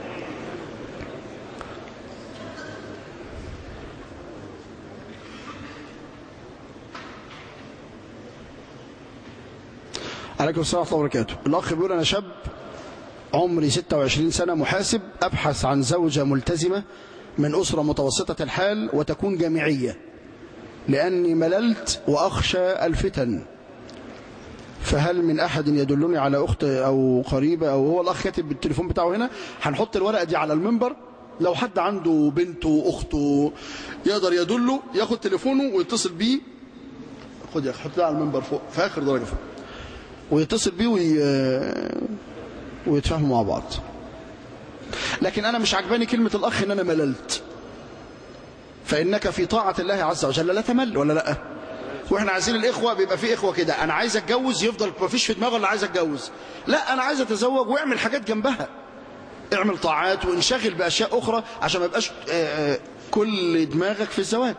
عليكم السلام ورحمة الله وبركاته. الأخ بيقول أنا شاب عمري 26 سنة، محاسب، أبحث عن زوجة ملتزمة من أسرة متوسطة الحال وتكون جامعية، لأني مللت وأخشى الفتن، فهل من أحد يدلني على أخت أو قريبة؟ أو هو الأخ كاتب بالتليفون بتاعه هنا، هنحط الورقة دي على المنبر، لو حد عنده بنته أخته يقدر يدله، ياخد تليفونه ويتصل بيه. خد يا أخي، حط ده على المنبر فوق في آخر درجة فوق، ويتصل بيه ويتفاهموا مع بعض. لكن أنا مش عجباني كلمة الأخ إن أنا مللت، فإنك في طاعة الله عز وجل لا تمل، ولا لا؟ وإحنا عايزين الإخوة، بيبقى في إخوة كده أنا عايز أتجوز، يفضل ما فيش في دماغه اللي عايز أتجوز، لا أنا عايز أتزوج، وإعمل حاجات جنبها، اعمل طاعات وانشغل بأشياء أخرى عشان ما يبقاش كل دماغك في الزواج.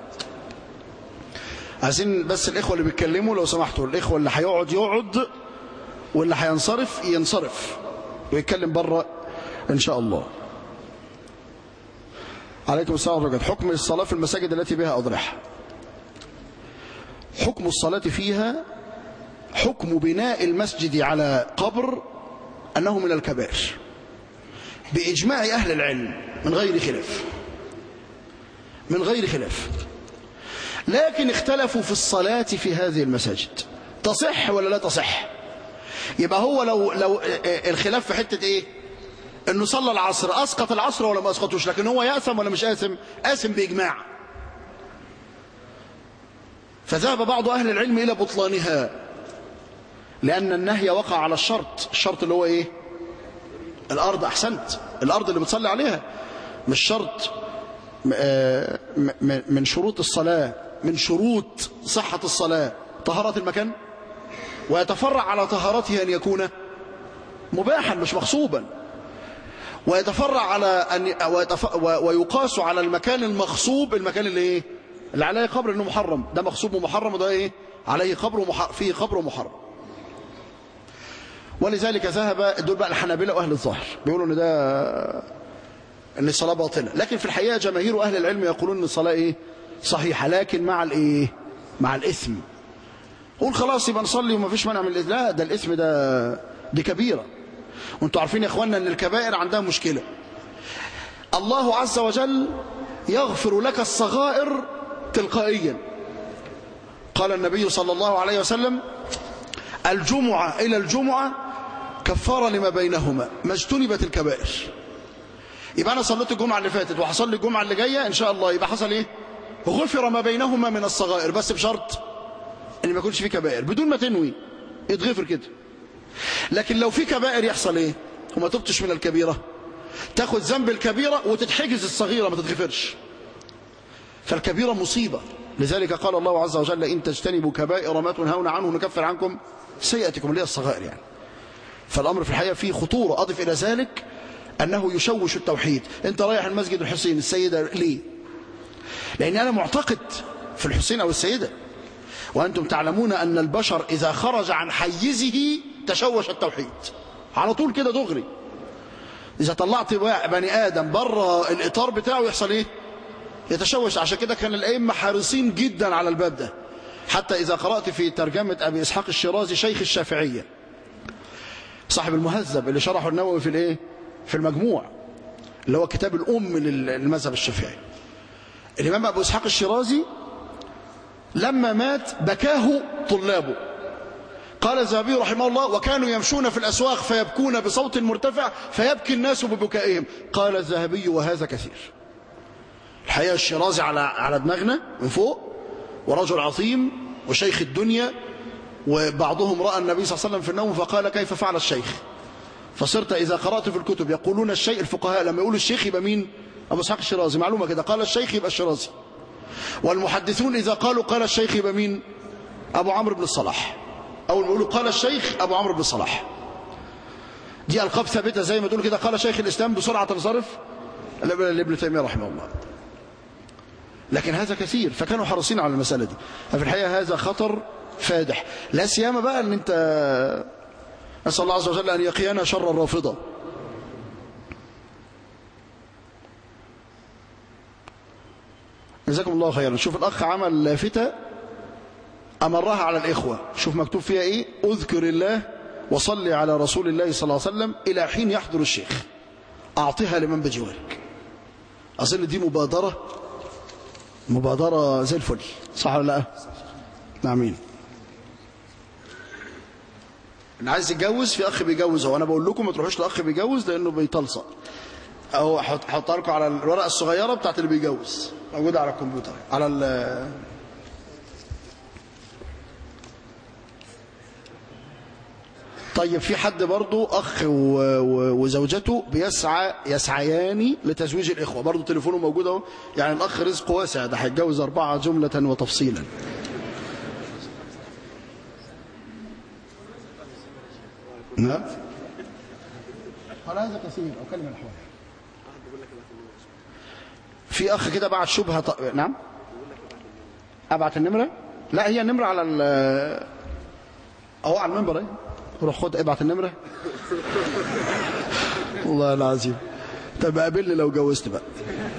عايزين بس الإخوة اللي بيتكلموا لو سمحتوا، الإخوة اللي هيقعد يقعد، واللي هينصرف ينصرف ويتكلم بره إن شاء الله. عليكم السلام ورحمة الله. حكم الصلاة في المساجد التي بها أضرحة. حكم الصلاة فيها حكم بناء المسجد على قبر أنه من الكبائر بإجماع أهل العلم من غير خلاف. لكن اختلفوا في الصلاة في هذه المساجد، تصح ولا لا تصح. يبقى هو لو الخلاف في حتة إيه؟ انه صلى العصر، اسقط العصر ولا ما اسقطوش، لكن هو يأثم ولا مش آثم بإجماع. فذهب بعض أهل العلم إلى بطلانها، لأن النهي وقع على الشرط اللي هو إيه؟ الأرض، أحسنت، الأرض اللي بتصلي عليها. مش شرط من شروط الصلاة، من شروط صحة الصلاة طهارة المكان، ويتفرع على طهارته أن يكون مباحا مش مغصوبا، ويتفرع على ويقاس على المكان المغصوب، المكان اللي ايه، اللي عليه قبر، انه محرم، ده مغصوب ومحرم، وده ايه، عليه قبر فيه قبر محرم. ولذلك ذهب دول بقى الحنابلة واهل الظاهر بيقولوا ان الصلاة باطلة، لكن في الحقيقة جماهير اهل العلم يقولون ان الصلاة ايه، صحيحة، لكن مع الايه، مع الاثم. قول خلاص يبقى نصلي وما فيش مانع من الاثم، لا، ده الاثم دي كبيرة. وانتوا عارفين يا اخواننا ان الكبائر عندها مشكلة. الله عز وجل يغفر لك الصغائر تلقائيا. قال النبي صلى الله عليه وسلم: الجمعة إلى الجمعة كفارة لما بينهما ما اجتنبت الكبائر. يبقى أنا صليت الجمعة اللي فاتت وحصلي الجمعة اللي جاية إن شاء الله، يبقى حصل إيه؟ غفر ما بينهما من الصغائر، بس بشرط إن ما يكونش فيه كبائر، بدون ما تنوي يتغفر كده. لكن لو في كبائر يحصل إيه؟ وما تبتش من الكبيرة، تاخد ذنب الكبيرة وتتحجز الصغيرة ما تتغفرش. فالكبيرة مصيبة. لذلك قال الله عز وجل: إن تجتنبوا كبائر ما تنهون عنه نكفر عنكم سيئاتكم، اللي هي الصغائر يعني. فالأمر في الحقيقة فيه خطورة. أضف إلى ذلك أنه يشوش التوحيد. أنت رايح المسجد الحسين السيدة ليه؟ لأن أنا معتقد في الحسين أو السيدة، وأنتم تعلمون أن البشر إذا خرج عن حيزه تشوش التوحيد على طول كده دغري. إذا طلعت بني آدم بره الإطار بتاعه يحصل إيه؟ يتشوش. عشان كده كان الأئمة حريصين جدا على الباب ده. حتى إذا قرأت في ترجمة أبي إسحاق الشيرازي شيخ الشافعية صاحب المهذب اللي شرحه النووي في الإيه؟ في المجموع، اللي هو كتاب الأم للمذهب الشافعي. الإمام أبو إسحاق الشيرازي لما مات بكاه طلابه. قال الذهبي رحمه الله: وكانوا يمشون في الأسواق فيبكون بصوت مرتفع فيبكي الناس ببكائهم. قال الذهبي: وهذا كثير. الحقيقة الشيرازي على دماغنا من فوق، ورجل عظيم وشيخ الدنيا، وبعضهم رأى النبي صلى الله عليه وسلم في النوم فقال: كيف فعل الشيخ؟ فصرت إذا قرأت في الكتب يقولون الشيء، الفقهاء لما يقولوا الشيخ يبقى مين؟ أبو إسحاق الشيرازي. معلومة كده، قال الشيخ يبقى الشيرازي. والمحدثون إذا قال الشيخ يبقى مين؟ أبو عمرو بن الصلاح. أول ما يقولوا قال الشيخ أبو عمرو بن الصلاح. دي ألقاب ثابتة، زي ما تقول كده قال شيخ الإسلام بسرعة تنصرف لابن تيمية رحمه الله. لكن هذا كثير، فكانوا حريصين على المسألة دي. ففي الحقيقة هذا خطر فادح، لا سيما بقى أن أنت أسأل الله عز وجل أن يقينا شر الرافضة. جزاكم الله خيرا. شوف الأخ عمل لافتة أمرها على الإخوة، شوف مكتوب فيها إيه: أذكر الله وصلي على رسول الله صلى الله عليه وسلم إلى حين يحضر الشيخ، أعطيها لمن بجوارك. أظن دي مبادرة زي الفل، صح ولا لا؟ نعمين. اللي عايز يتجوز، في أخ بيجوز، هو أنا بقول لكم ما تروحوش لأخ بيجوز لأنه بيطلصق، أو حطها لكم على الورقة الصغيرة بتاعت اللي بيجوز، موجودة على الكمبيوتر على طيب في حد برضو أخ وزوجته يسعيان لتزويج الإخوة، برضو تليفونه موجود اهو. يعني الأخ رزقه واسع، ده هيتجوز 4 جملة وتفصيلا. نعم قال هذا كثير أو كلمة الحوار. في أخ كده بعت شبهة نعم أبعت النمرة؟ لا، هي النمرة على أهو على المنبر اهي، روح خد ابعت النمرة. والله العظيم. طب قابلني لو جوزت بقى.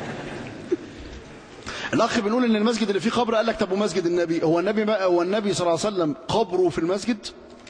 الأخ بنقول إن المسجد اللي فيه قبر، قال لك طب ومسجد النبي؟ هو النبي صلى الله عليه وسلم قبره في المسجد؟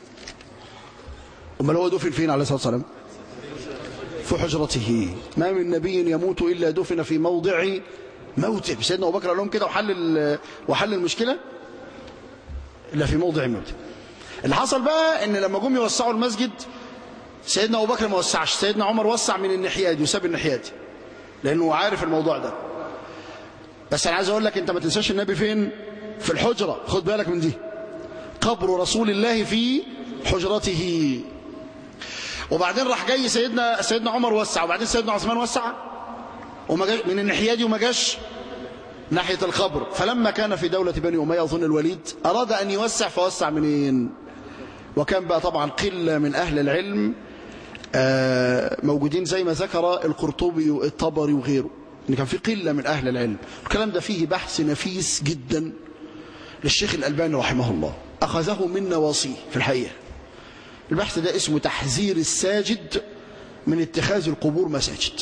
أمال هو دفن فين عليه الصلاة والسلام؟ في حجرته. ما من نبي يموت إلا دفن في موضع موته. سيدنا أبو بكر قال لهم كده وحل المشكلة إلا في موضع موته. اللي حصل بقى ان لما جم يوسعوا المسجد، سيدنا ابو بكر ما وسعش، سيدنا عمر وسع من الناحيه دي وساب الناحيه دي لانه عارف الموضوع ده. بس انا عايز اقول لك انت ما تنساش النبي فين؟ في الحجره. خد بالك من دي، قبر رسول الله في حجرته. وبعدين راح جاي سيدنا عمر وسع، وبعدين سيدنا عثمان وسع وما جاش من الناحيه دي وما جاش ناحيه القبر. فلما كان في دوله بني اميه اظن الوليد اراد ان يوسع، فوسع منين؟ وكان بقى طبعا قله من اهل العلم موجودين زي ما ذكر القرطبي والطبري وغيره، ان كان في قله من اهل العلم. الكلام ده فيه بحث نفيس جدا للشيخ الألباني رحمه الله، أخذه من نواصيه في الحقيقة. البحث ده اسمه تحذير الساجد من اتخاذ القبور مساجد.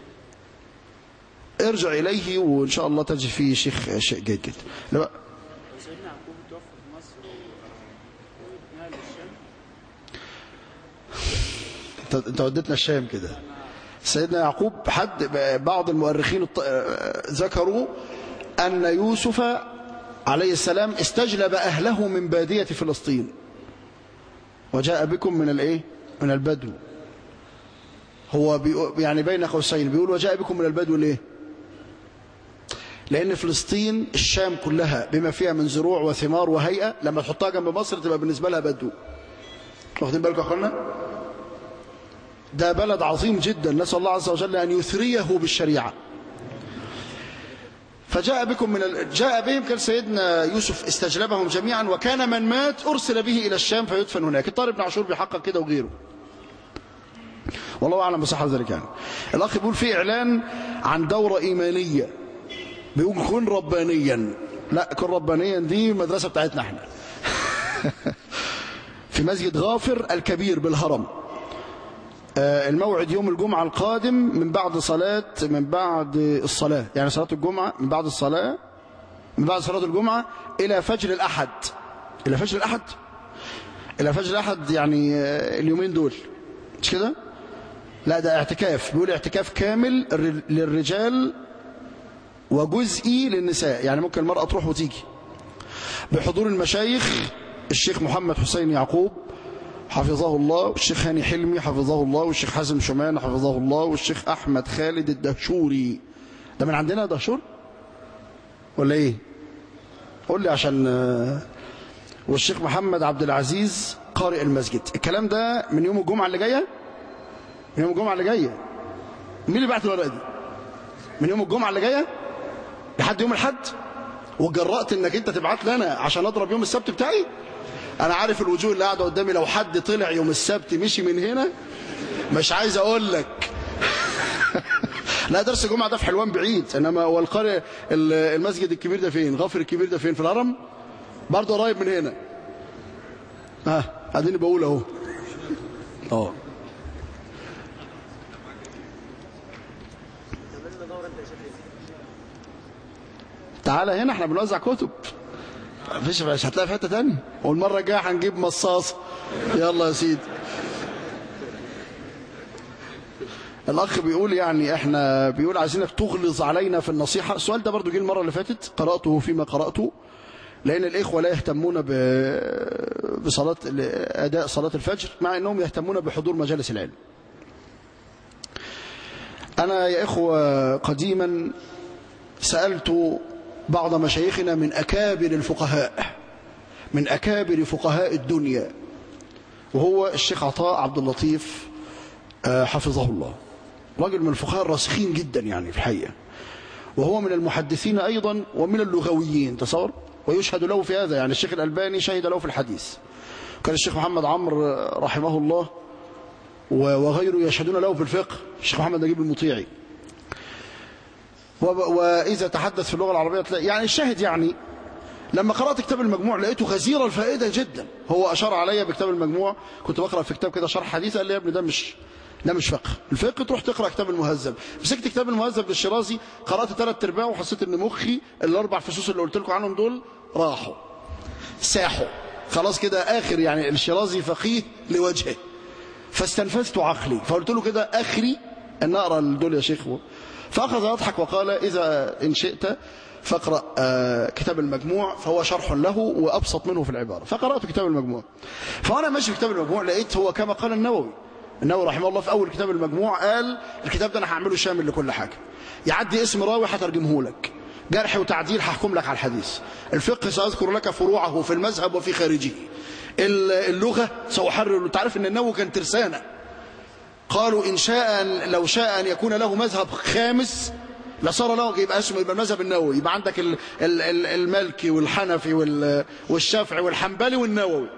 ارجع إليه وإن شاء الله تجد فيه شيء جيد جدا. لا سيدنا يعقوب توفى في مصر واتنقل للشام. انت وديتنا الشام كده. سيدنا يعقوب بعض المؤرخين ذكروا أن يوسف عليه السلام استجلب أهله من بادية فلسطين وجاء بكم من البدو. هو يعني بين قوسين بيقول وجاء بكم من البدو ليه؟ لأن فلسطين الشام كلها بما فيها من زروع وثمار وهيئة لما تحطها جنب مصر تبقى بالنسبة لها بدو. واخدين بالكم يا أخوانا؟ ده بلد عظيم جدا، نسأل الله عز وجل أن يثريه بالشريعة. فجاء بكم جاء بهم، كان سيدنا يوسف استجلبهم جميعا، وكان من مات أرسل به إلى الشام فيدفن هناك. الطارق بن عاشور بيحقق كده وغيره، والله أعلم بصحة ذلك. يعني الأخ بيقول في إعلان عن دورة إيمانية، بيقول كن ربانيا. لا، كن ربانيا دي مدرسة بتاعتنا احنا في مسجد غافر الكبير بالهرم. الموعد يوم الجمعة القادم من بعد الصلاة، يعني صلاة الجمعة من بعد صلاة الجمعة إلى فجر الأحد. إلى فجر الأحد يعني اليومين دول، مش كده؟ لا، ده اعتكاف. بيقول اعتكاف كامل للرجال وجزئي للنساء، يعني ممكن المرأة تروح وتيجي، بحضور المشايخ الشيخ محمد حسين يعقوب حفظه الله، والشيخ هاني حلمي حفظه الله، والشيخ حازم شمان حفظه الله، والشيخ أحمد خالد الدهشوري. ده من عندنا دهشور ولا ايه؟ قول لي عشان. والشيخ محمد عبد العزيز قارئ المسجد. الكلام ده من يوم الجمعة اللي جاية. مين اللي بعت الورقة دي؟ من يوم الجمعة اللي جاية لحد يوم الحد. وجرأت انك انت تبعت لنا عشان اضرب يوم السبت بتاعي. انا عارف الوجوه اللي قاعده قدامي، لو حد طلع يوم السبت مشي من هنا مش عايز اقول لك لا، درس الجمعة ده في حلوان بعيد، انما هو القرية المسجد الكبير ده فين؟ غافر الكبير ده فين؟ في الهرم برضه قريب من هنا. اديني بقول اهو. تعالى هنا، احنا بنوزع كتب. مش هتلاقي في حته ثانيه، والمره الجايه هنجيب مصاصه. يلا يا سيدي. الاخ بيقول يعني احنا بيقول عايزينك تغلظ علينا في النصيحه. السؤال ده برضو جه المره اللي فاتت، قراته فيما قراته، لان الاخوه لا يهتمون بصلاه اداء صلاه الفجر، مع انهم يهتمون بحضور مجالس العلم. انا يا اخوه قديما سالت بعض مشايخنا من أكابر فقهاء الدنيا، وهو الشيخ عطاء عبد اللطيف حفظه الله، راجل من الفقهاء الراسخين جدا يعني في الحقيقة، وهو من المحدثين أيضا ومن اللغويين، تصور، ويشهد له في هذا. يعني الشيخ الألباني شهد له في الحديث، كان الشيخ محمد عمرو رحمه الله وغيره يشهدون له في الفقه، الشيخ محمد نجيب المطيعي. وإذا تحدث في اللغة العربية يعني الشاهد، يعني لما قرأت كتاب المجموع لقيته غزير الفائدة جدا. هو أشار عليا بكتاب المجموع، كنت بقرأ في كتاب كده شرح حديث، قال لي يا ابني ده مش فقه. الفقه تروح تقرأ كتاب المهذب. مسكت كتاب المهذب للشيرازي، قرأت 3/4 وحسيت ان مخي ال4 فصوص اللي قلت لكم عنهم دول راحوا ساحوا خلاص كده. آخر يعني الشيرازي فقيه لوجهه، فاستنفذت عقلي، فقلت له كده آخري أن أقرأ دول يا شيخ. فأخذ يضحك وقال إذا إن شئت فاقرأ كتاب المجموع، فهو شرح له وأبسط منه في العبارة. فقرأت كتاب المجموع، فأنا ماشي في كتاب المجموع لقيت هو كما قال النووي رحمه الله في أول كتاب المجموع، قال الكتاب ده أنا هعمله شامل لكل حاجة، يعدي اسم راوي هترجمه لك، جرح وتعديل هحكم لك على الحديث، الفقه سأذكر لك فروعه في المذهب وفي خارجه، اللغة سأحرر. تعرف أن النووي كان ترسانة، قالوا لو شاء أن يكون له مذهب خامس لصار له، يبقى اسمه يبقى المذهب النووي، يبقى عندك المالكي والحنفي والشافعي والحنبلي والنووي.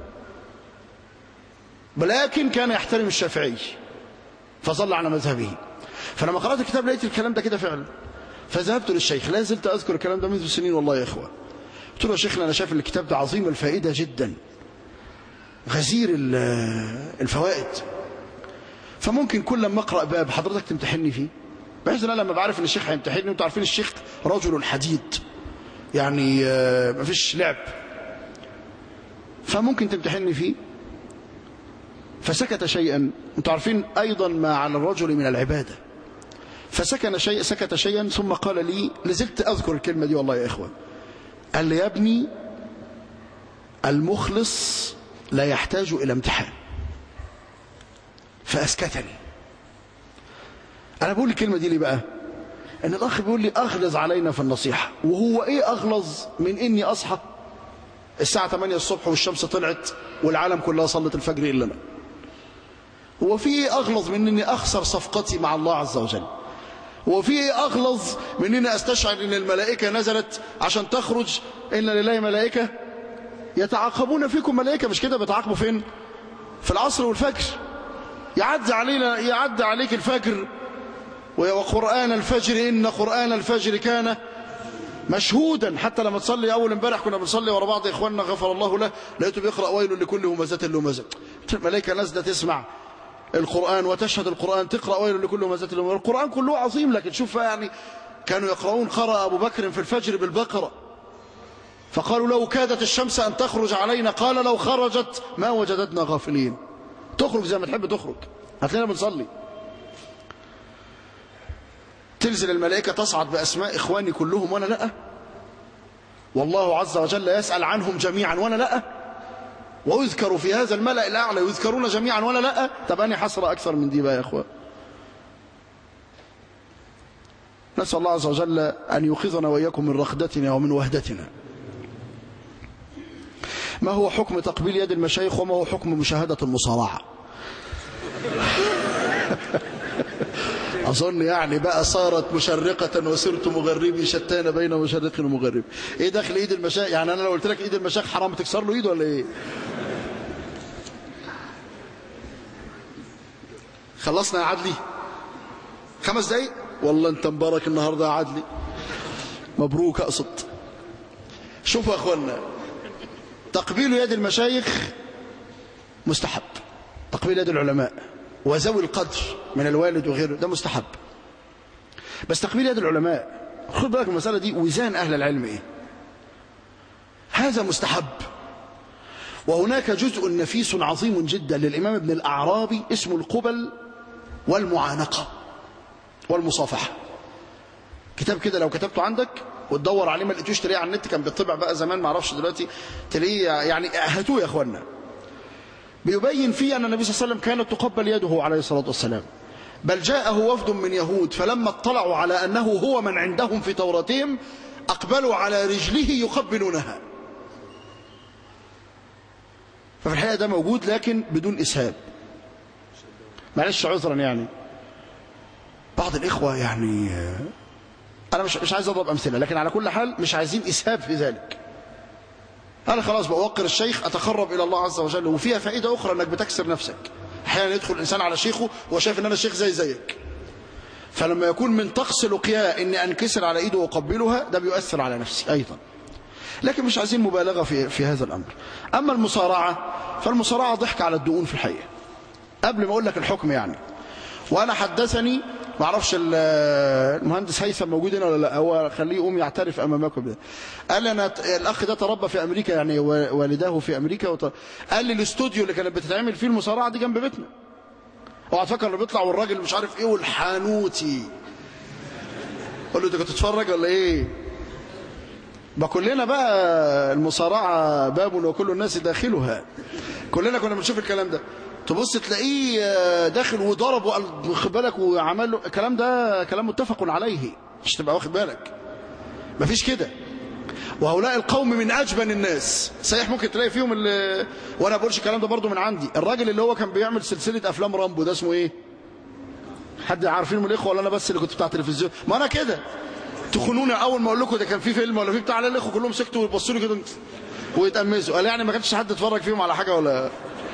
ولكن كان يحترم الشافعي فظل على مذهبه. فلما قرأت الكتاب لقيت الكلام ده كده فعلا، فذهبت للشيخ، لا زلت أذكر الكلام ده منذ سنين والله يا إخوة. قلت له يا شيخنا أنا شايف الكتاب ده عظيم الفائدة جدا، غزير الفوائد، فممكن كل ما أقرأ باب حضرتك تمتحني فيه، بحيث أنا لما بعرف إن الشيخ هيمتحني، وأنتوا عارفين الشيخ رجل حديد يعني مفيش لعب، فممكن تمتحني فيه. فسكت شيئا، أنتوا عارفين أيضا ما على الرجل من العبادة، سكت شيئا ثم قال لي، لازلت أذكر الكلمة دي والله يا إخوة، قال لي يا ابني المخلص لا يحتاج إلى امتحان. فأسكتني. أنا بقول الكلمة دي ليه بقى؟ إن الأخ بيقول لي أغلظ علينا في النصيحة، وهو إيه أغلظ من إني أصحى الساعة 8 الصبح والشمس طلعت والعالم كلها صلت الفجر إلا أنا؟ هو في إيه أغلظ من إني أخسر صفقتي مع الله عز وجل؟ هو في إيه أغلظ من إني أستشعر إن الملائكة نزلت عشان تخرج، إن لله ملائكة يتعاقبون فيكم، ملائكة مش كده بتعاقبوا فين؟ في العصر والفجر. يعد عليك الفجر، وقرآن الفجر إن قرآن الفجر كان مشهودا. حتى لما تصلي أول امبارح كنا بنصلي ورا بعض إخواننا غفر الله له، لقيته بيقرأ ويل لكل همزة لمزة. الملائكة نازلة تسمع القرآن وتشهد القرآن، تقرأ ويل لكل همزة لمزة. القرآن كله عظيم، لكن شوف يعني كانوا يقرؤون، قرأ أبو بكر في الفجر بالبقرة، فقالوا لو كادت الشمس أن تخرج علينا، قال لو خرجت ما وجدتنا غافلين. تخرج زي ما تحب تخرج، هتلاقينا بنصلي. تنزل الملائكة تصعد بأسماء إخواني كلهم وأنا لأ، والله عز وجل يسأل عنهم جميعا وأنا لأ، ويذكر في هذا الملأ الأعلى يذكرون جميعا وأنا لأ. طب أنا حسرة أكثر من دي بقى يا إخوان. نسأل الله عز وجل أن يوقظنا وإياكم من رخدتنا ومن وهدتنا. ما هو حكم تقبيل يد المشايخ، وما هو حكم مشاهدة المصارعة؟ أظن يعني بقى صارت مشرقة وصرت مغربي، شتان بين مشرق ومغرب. إيه داخل إيد المشايخ؟ يعني أنا لو قلت لك إيد المشايخ حرام تكسر له إيده ولا إيه؟ خلصنا يا عدلي 5 دقايق؟ والله أنت مبارك النهاردة يا عدلي، مبروك أقصد. شوفوا يا أخوانا، تقبيل يد المشايخ مستحب، تقبيل يد العلماء وذوي القدر من الوالد وغيره ده مستحب. بس تقبيل يد العلماء، خد بالك المسألة دي وزان أهل العلم إيه، هذا مستحب. وهناك جزء نفيس عظيم جدا للإمام ابن الأعرابي اسمه القبل والمعانقة والمصافحة. كتاب كده لو كتبته عندك وتدور عليه ما لقيتوش تلاقيه على النت، كان بيطبع بقى زمان ما اعرفش دلوقتي تلاقيه، يعني هاتوه يا اخوانا. بيبين فيه ان النبي صلى الله عليه وسلم كانت تقبل يده عليه الصلاه والسلام، بل جاءه وفد من يهود فلما اطلعوا على انه هو من عندهم في توراتهم اقبلوا على رجله يقبلونها. ففي الحقيقه ده موجود لكن بدون اسهاب، معلش عذرا يعني. بعض الاخوه يعني أنا مش عايز أضرب أمثلة، لكن على كل حال مش عايزين إسهاب في ذلك. أنا خلاص بأوقر الشيخ، أتقرب إلى الله عز وجل، وفيها فائدة أخرى أنك بتكسر نفسك. أحيانا يدخل الإنسان على شيخه وشايف أن أنا الشيخ زيك، فلما يكون من طقس لقياه أني أنكسر على إيده وأقبلها، ده بيؤثر على نفسي أيضا. لكن مش عايزين مبالغة في هذا الأمر. أما المصارعة فالمصارعة ضحك على الدقون في الحقيقة. قبل ما أقول لك الحكم يعني، وأنا حدثني ما اعرفش المهندس هيثم موجود هنا ولا لا، هو خليه يقوم يعترف امامكم بده. قال لي انا الاخ ده تربى في امريكا، يعني والداه في امريكا قال لي الاستوديو اللي كانت بتتعمل فيه المصارعه دي جنب بيتنا. اوعى تفكر انه بيطلع والراجل مش عارف ايه والحانوتي. قال له انت كنت تتفرج ولا ايه؟ بقى كلنا بقى المصارعه باب وكل الناس داخلها، كلنا كنا بنشوف الكلام ده. تبص تلاقيه داخل وضرب واخد بالك وعمل له الكلام ده كلام متفق عليه، مش تبقى واخد بالك، مفيش كده. وهؤلاء القوم من أجبن الناس. صحيح ممكن تلاقي فيهم وأنا بقولش الكلام ده برضو من عندي، الراجل اللي هو كان بيعمل سلسلة أفلام رامبو ده اسمه إيه؟ حد عارفين من الإخوة ولا أنا بس اللي كنت بتاع تلفزيون؟ ما أنا كده تخونوني أول ما أقول لكم ده كان في فيلم ولا في بتاع، على الإخوة كلهم سكتوا ويبصوا لي كده ويتأمزوا، قال يعني ما كانش حد اتفرج فيهم على حاجة ولا.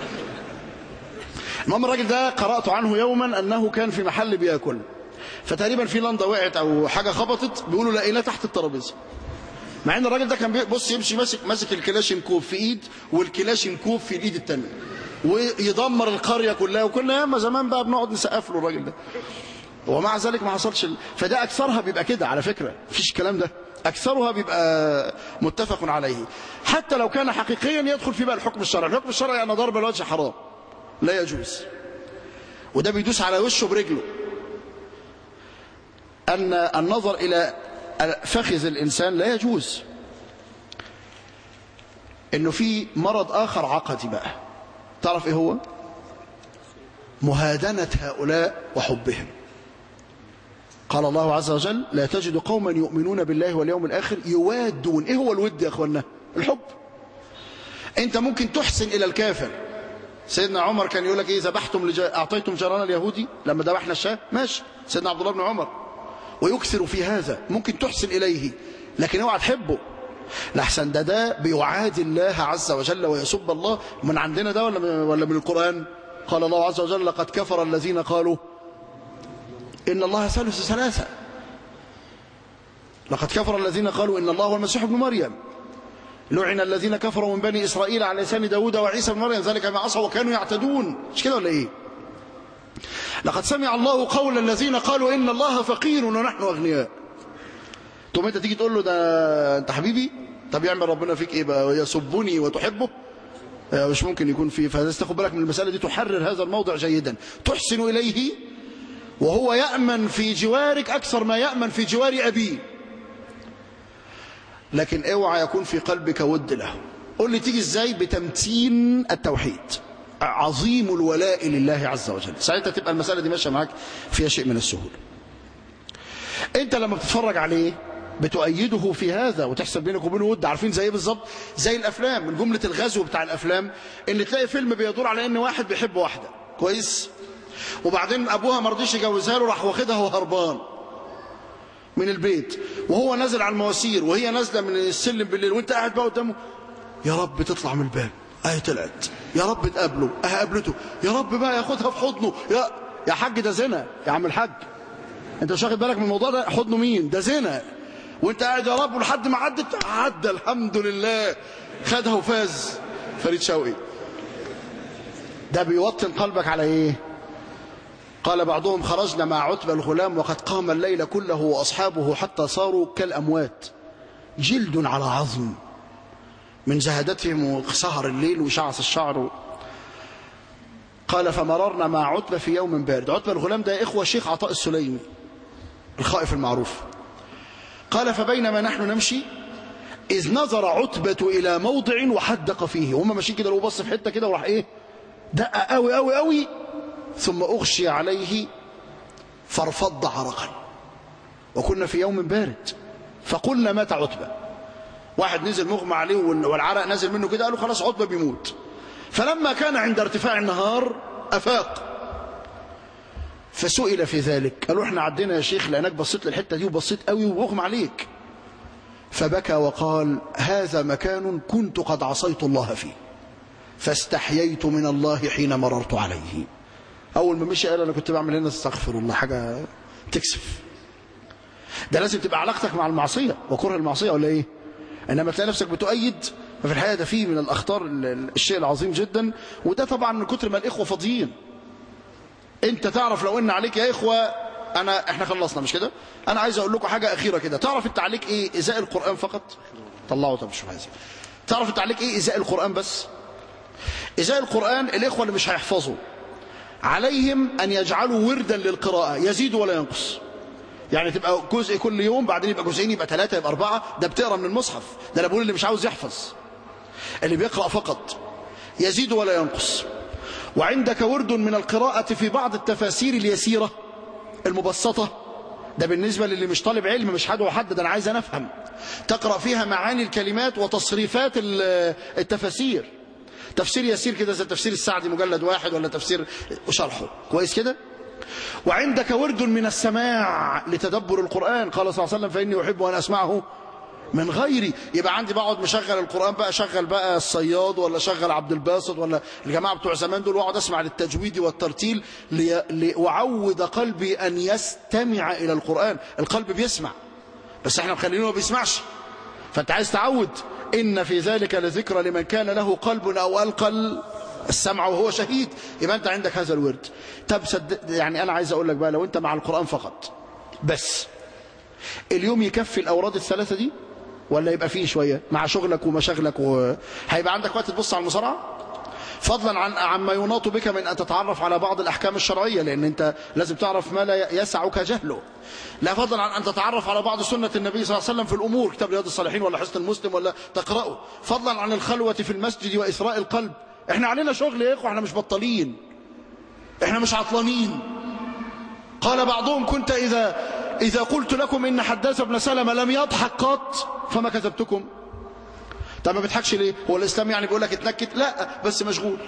المهم الراجل ده قرأت عنه يوما أنه كان في محل بياكل، فتقريبا في لندا وقعت أو حاجة خبطت، بيقولوا لقيناه تحت الترابيزة، مع ان الراجل ده كان بص يمشي ماسك الكلاشينكوف في ايد والكلاشينكوف في الايد الثانيه ويدمر القريه كلها، وكنا ياما زمان بقى بنقعد نسقف له الراجل ده، ومع ذلك ما حصلش فده اكثرها بيبقى كده على فكره، مفيش الكلام ده، اكثرها بيبقى متفق عليه، حتى لو كان حقيقيا يدخل في بقى الحكم الشرعي. الحكم الشرعي ان ضرب الوجه حرام لا يجوز، وده بيدوس على وشه برجله، ان النظر الى فخذ الإنسان لا يجوز. إنه في مرض آخر عقدي بقى، تعرف إيه هو؟ مهادنة هؤلاء وحبهم. قال الله عز وجل لا تجد قوما يؤمنون بالله واليوم الآخر يوادون. إيه هو الود يا أخوانا؟ الحب. أنت ممكن تحسن إلى الكافر. سيدنا عمر كان يقول لك إيه؟ ذبحتم أعطيتم جيران اليهودي لما ذبحنا الشاه، ماشي. سيدنا عبد الله بن عمر ويكثر في هذا، ممكن تحسن إليه لكن اوعى تحبه، لحسن ده بيعادي الله عز وجل ويسب الله. من عندنا ده ولا من القرآن؟ قال الله عز وجل لقد كفر الذين قالوا إن الله ثالث ثلاثة. لقد كفر الذين قالوا إن الله هو المسيح ابن مريم. لعن الذين كفروا من بني إسرائيل على لسان داود وعيسى بن مريم ذلك ما عصوا وكانوا يعتدون. مش كده ولا إيه؟ لقد سمع الله قول الذين قالوا إن الله فقير ونحن أغنياء. ثم أنت تيجي تقول له ده أنت حبيبي، طب يعمل ربنا فيك إيه بقى؟ يسبني وتحبه؟ مش ممكن يكون فيه. فلازم تاخد بالك من المسألة دي، تحرر هذا الموضع جيدا، تحسن إليه وهو يأمن في جوارك أكثر ما يأمن في جوار أبيه، لكن اوعى يكون في قلبك ود له. قل لي تيجي ازاي؟ بتمتين التوحيد، عظيم الولاء لله عز وجل، ساعتها تبقى المسألة دي ماشية معاك فيها شيء من السهولة. انت لما بتتفرج عليه بتؤيده في هذا وتحسب بينك وبينه ود. عارفين زي بالظبط زي الافلام، من جملة الغزو بتاع الافلام ان تلاقي فيلم بيدور على ان واحد بيحب واحدة كويس، وبعدين ابوها ما رضيش يجوزها له، راح واخدها وهربان من البيت، وهو نازل على المواسير وهي نازله من السلم بالليل، وانت قاعد بقى قدامه يا رب تطلع من الباب، اهي طلعت، يا رب تقابله، اهي قابلته، يا رب بقى ياخدها في حضنه، يا حاج ده زنا يا عم الحاج، انت مش واخد بالك من الموضوع ده؟ حضنه مين؟ ده زنا، وانت قاعد يا رب ولحد ما عدى الحمد لله، خدها وفاز فريد شوقي. ده بيوطن قلبك على ايه؟ قال بعضهم خرجنا مع عتبة الغلام وقد قام الليل كله وأصحابه حتى صاروا كالأموات جلد على عظم من زهدتهم وسهر الليل وشعث الشعر. قال فمررنا مع عتبة في يوم بارد. عتبة الغلام ده إخوة شيخ عطاء السليمي الخائف المعروف. قال فبينما نحن نمشي إذ نظر عتبة إلى موضع وحدق فيه، وهم ماشيين كده لو بص في حتة كده وراح إيه دق قوي قوي قوي، ثم أغشي عليه فارفض عرقا، وكنا في يوم بارد، فقلنا مات عتبة. واحد نزل مغمى عليه والعرق نزل منه كده، قالوا خلاص عتبة بيموت. فلما كان عند ارتفاع النهار أفاق، فسئل في ذلك، قالوا احنا عدينا يا شيخ لأنك بصيت للحتة دي وبصيت قوي وأغمى عليك. فبكى وقال هذا مكان كنت قد عصيت الله فيه فاستحييت من الله حين مررت عليه. أول ما مشي قال أنا كنت بعمل هنا استغفر الله، حاجة تكسف. ده لازم تبقى علاقتك مع المعصية وكره المعصية ولا إيه؟ إنما تلاقي نفسك بتؤيد، ففي الحقيقة ده فيه من الأخطار الشيء العظيم جدا. وده طبعا من كتر ما الإخوة فاضيين. أنت تعرف لو إن عليك يا إخوة، إحنا خلصنا مش كده؟ أنا عايز أقول لكم حاجة أخيرة كده. تعرف أنت عليك إيه؟ إزاء القرآن فقط؟ طلعوا طب شو عايزين. تعرف أنت عليك إيه؟ إزاء القرآن بس. إزاء القرآن الإخوة اللي مش هيحفظوا عليهم أن يجعلوا وردا للقراءة يزيد ولا ينقص. يعني تبقى جزء كل يوم، بعدين يبقى جزئين، يبقى 3، يبقى 4. ده بتقرأ من المصحف. ده أنا بقول اللي مش عاوز يحفظ، اللي بيقرأ فقط يزيد ولا ينقص. وعندك ورد من القراءة في بعض التفاسير اليسيرة المبسطة ده بالنسبة للي مش طالب علم، مش حد وحد، أنا عايز أفهم. تقرأ فيها معاني الكلمات وتصريفات التفاسير، تفسير يسير كده زي تفسير السعدي مجلد 1 ولا تفسير وشرحه كويس كده. وعندك ورد من السماع لتدبر القرآن، قال صلى الله عليه وسلم فإني أحب أن أسمعه من غيري. يبقى عندي بقعد مشغل القرآن بقى، شغل بقى الصياد ولا شغل عبد الباسط ولا الجماعة بتوع زمان دول، واقعد اسمع للتجويد والترتيل لأعود قلبي أن يستمع إلى القرآن. القلب بيسمع بس احنا مخلينه ما بيسمعش، فانت عايز تعود. إن في ذلك لذكرى لمن كان له قلب أو ألقى السمع وهو شهيد. يبقى انت عندك هذا الورد. طب يعني انا عايز اقول لك بقى، لو انت مع القرآن فقط بس، اليوم يكفي الأوراد الثلاثة دي ولا يبقى فيه شوية مع شغلك ومشاغلك هيبقى عندك وقت تبص على المصارعة؟ فضلا عما يناط بك من أن تتعرف على بعض الأحكام الشرعية، لأن أنت لازم تعرف ما لا يسعك جهله. لا، فضلا عن أن تتعرف على بعض سنة النبي صلى الله عليه وسلم في الأمور، كتاب رياض الصالحين ولا حسن المسلم ولا تقرأه. فضلا عن الخلوة في المسجد وإثراء القلب. احنا علينا شغل يا إخوة، احنا مش بطلين، احنا مش عطلانين. قال بعضهم كنت إذا قلت لكم إن حداث بن سلمة لم يضحك قط فما كذبتكم. طب ما بتضحكش ليه؟ هو الإسلام يعني بيقول لك اتنكت؟ لا، بس مشغول.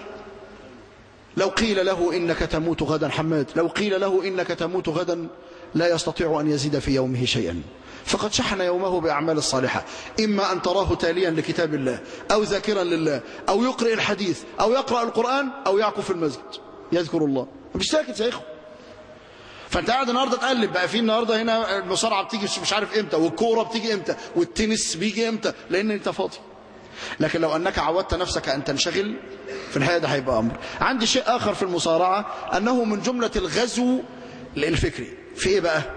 لو قيل له إنك تموت غدا، حماد، لو قيل له إنك تموت غدا لا يستطيع أن يزيد في يومه شيئا، فقد شحن يومه بأعمال الصالحة، إما أن تراه تاليا لكتاب الله أو ذاكرا لله أو يقرأ الحديث أو يقرأ القرآن أو يعكف في المسجد يذكر الله. مش ساكت يا إخوة. فانت قاعد النهارده تقلب بقى، في النهارده هنا المصارعه بتيجي مش عارف امتى، والكوره بتيجي امتى، والتنس بيجي امتى، لان انت فاضي. لكن لو انك عودت نفسك ان تنشغل في الحقيقه ده هيبقى امر. عندي شيء اخر في المصارعه، انه من جمله الغزو الفكري. في ايه بقى؟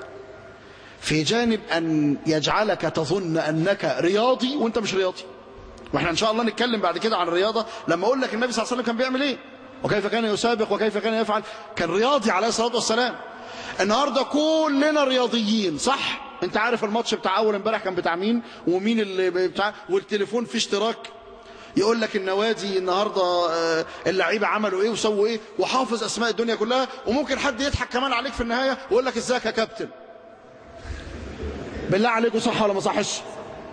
في جانب ان يجعلك تظن انك رياضي وانت مش رياضي. واحنا ان شاء الله نتكلم بعد كده عن الرياضه، لما اقول لك النبي صلى الله عليه وسلم كان بيعمل ايه وكيف كان يسابق وكيف كان يفعل. كان رياضي عليه الصلاة والسلام. النهاردة كلنا رياضيين، صح؟ انت عارف الماتش بتاع اول امبارح كان بتاع مين ومين اللي بتاع، والتليفون فيه اشتراك يقول لك النوادي النهاردة اللعيبة عملوا ايه وسووا ايه، وحافظ اسماء الدنيا كلها. وممكن حد يضحك كمان عليك في النهاية ويقول لك ازيك يا كابتن. بالله عليكم صح ولا ما صحش؟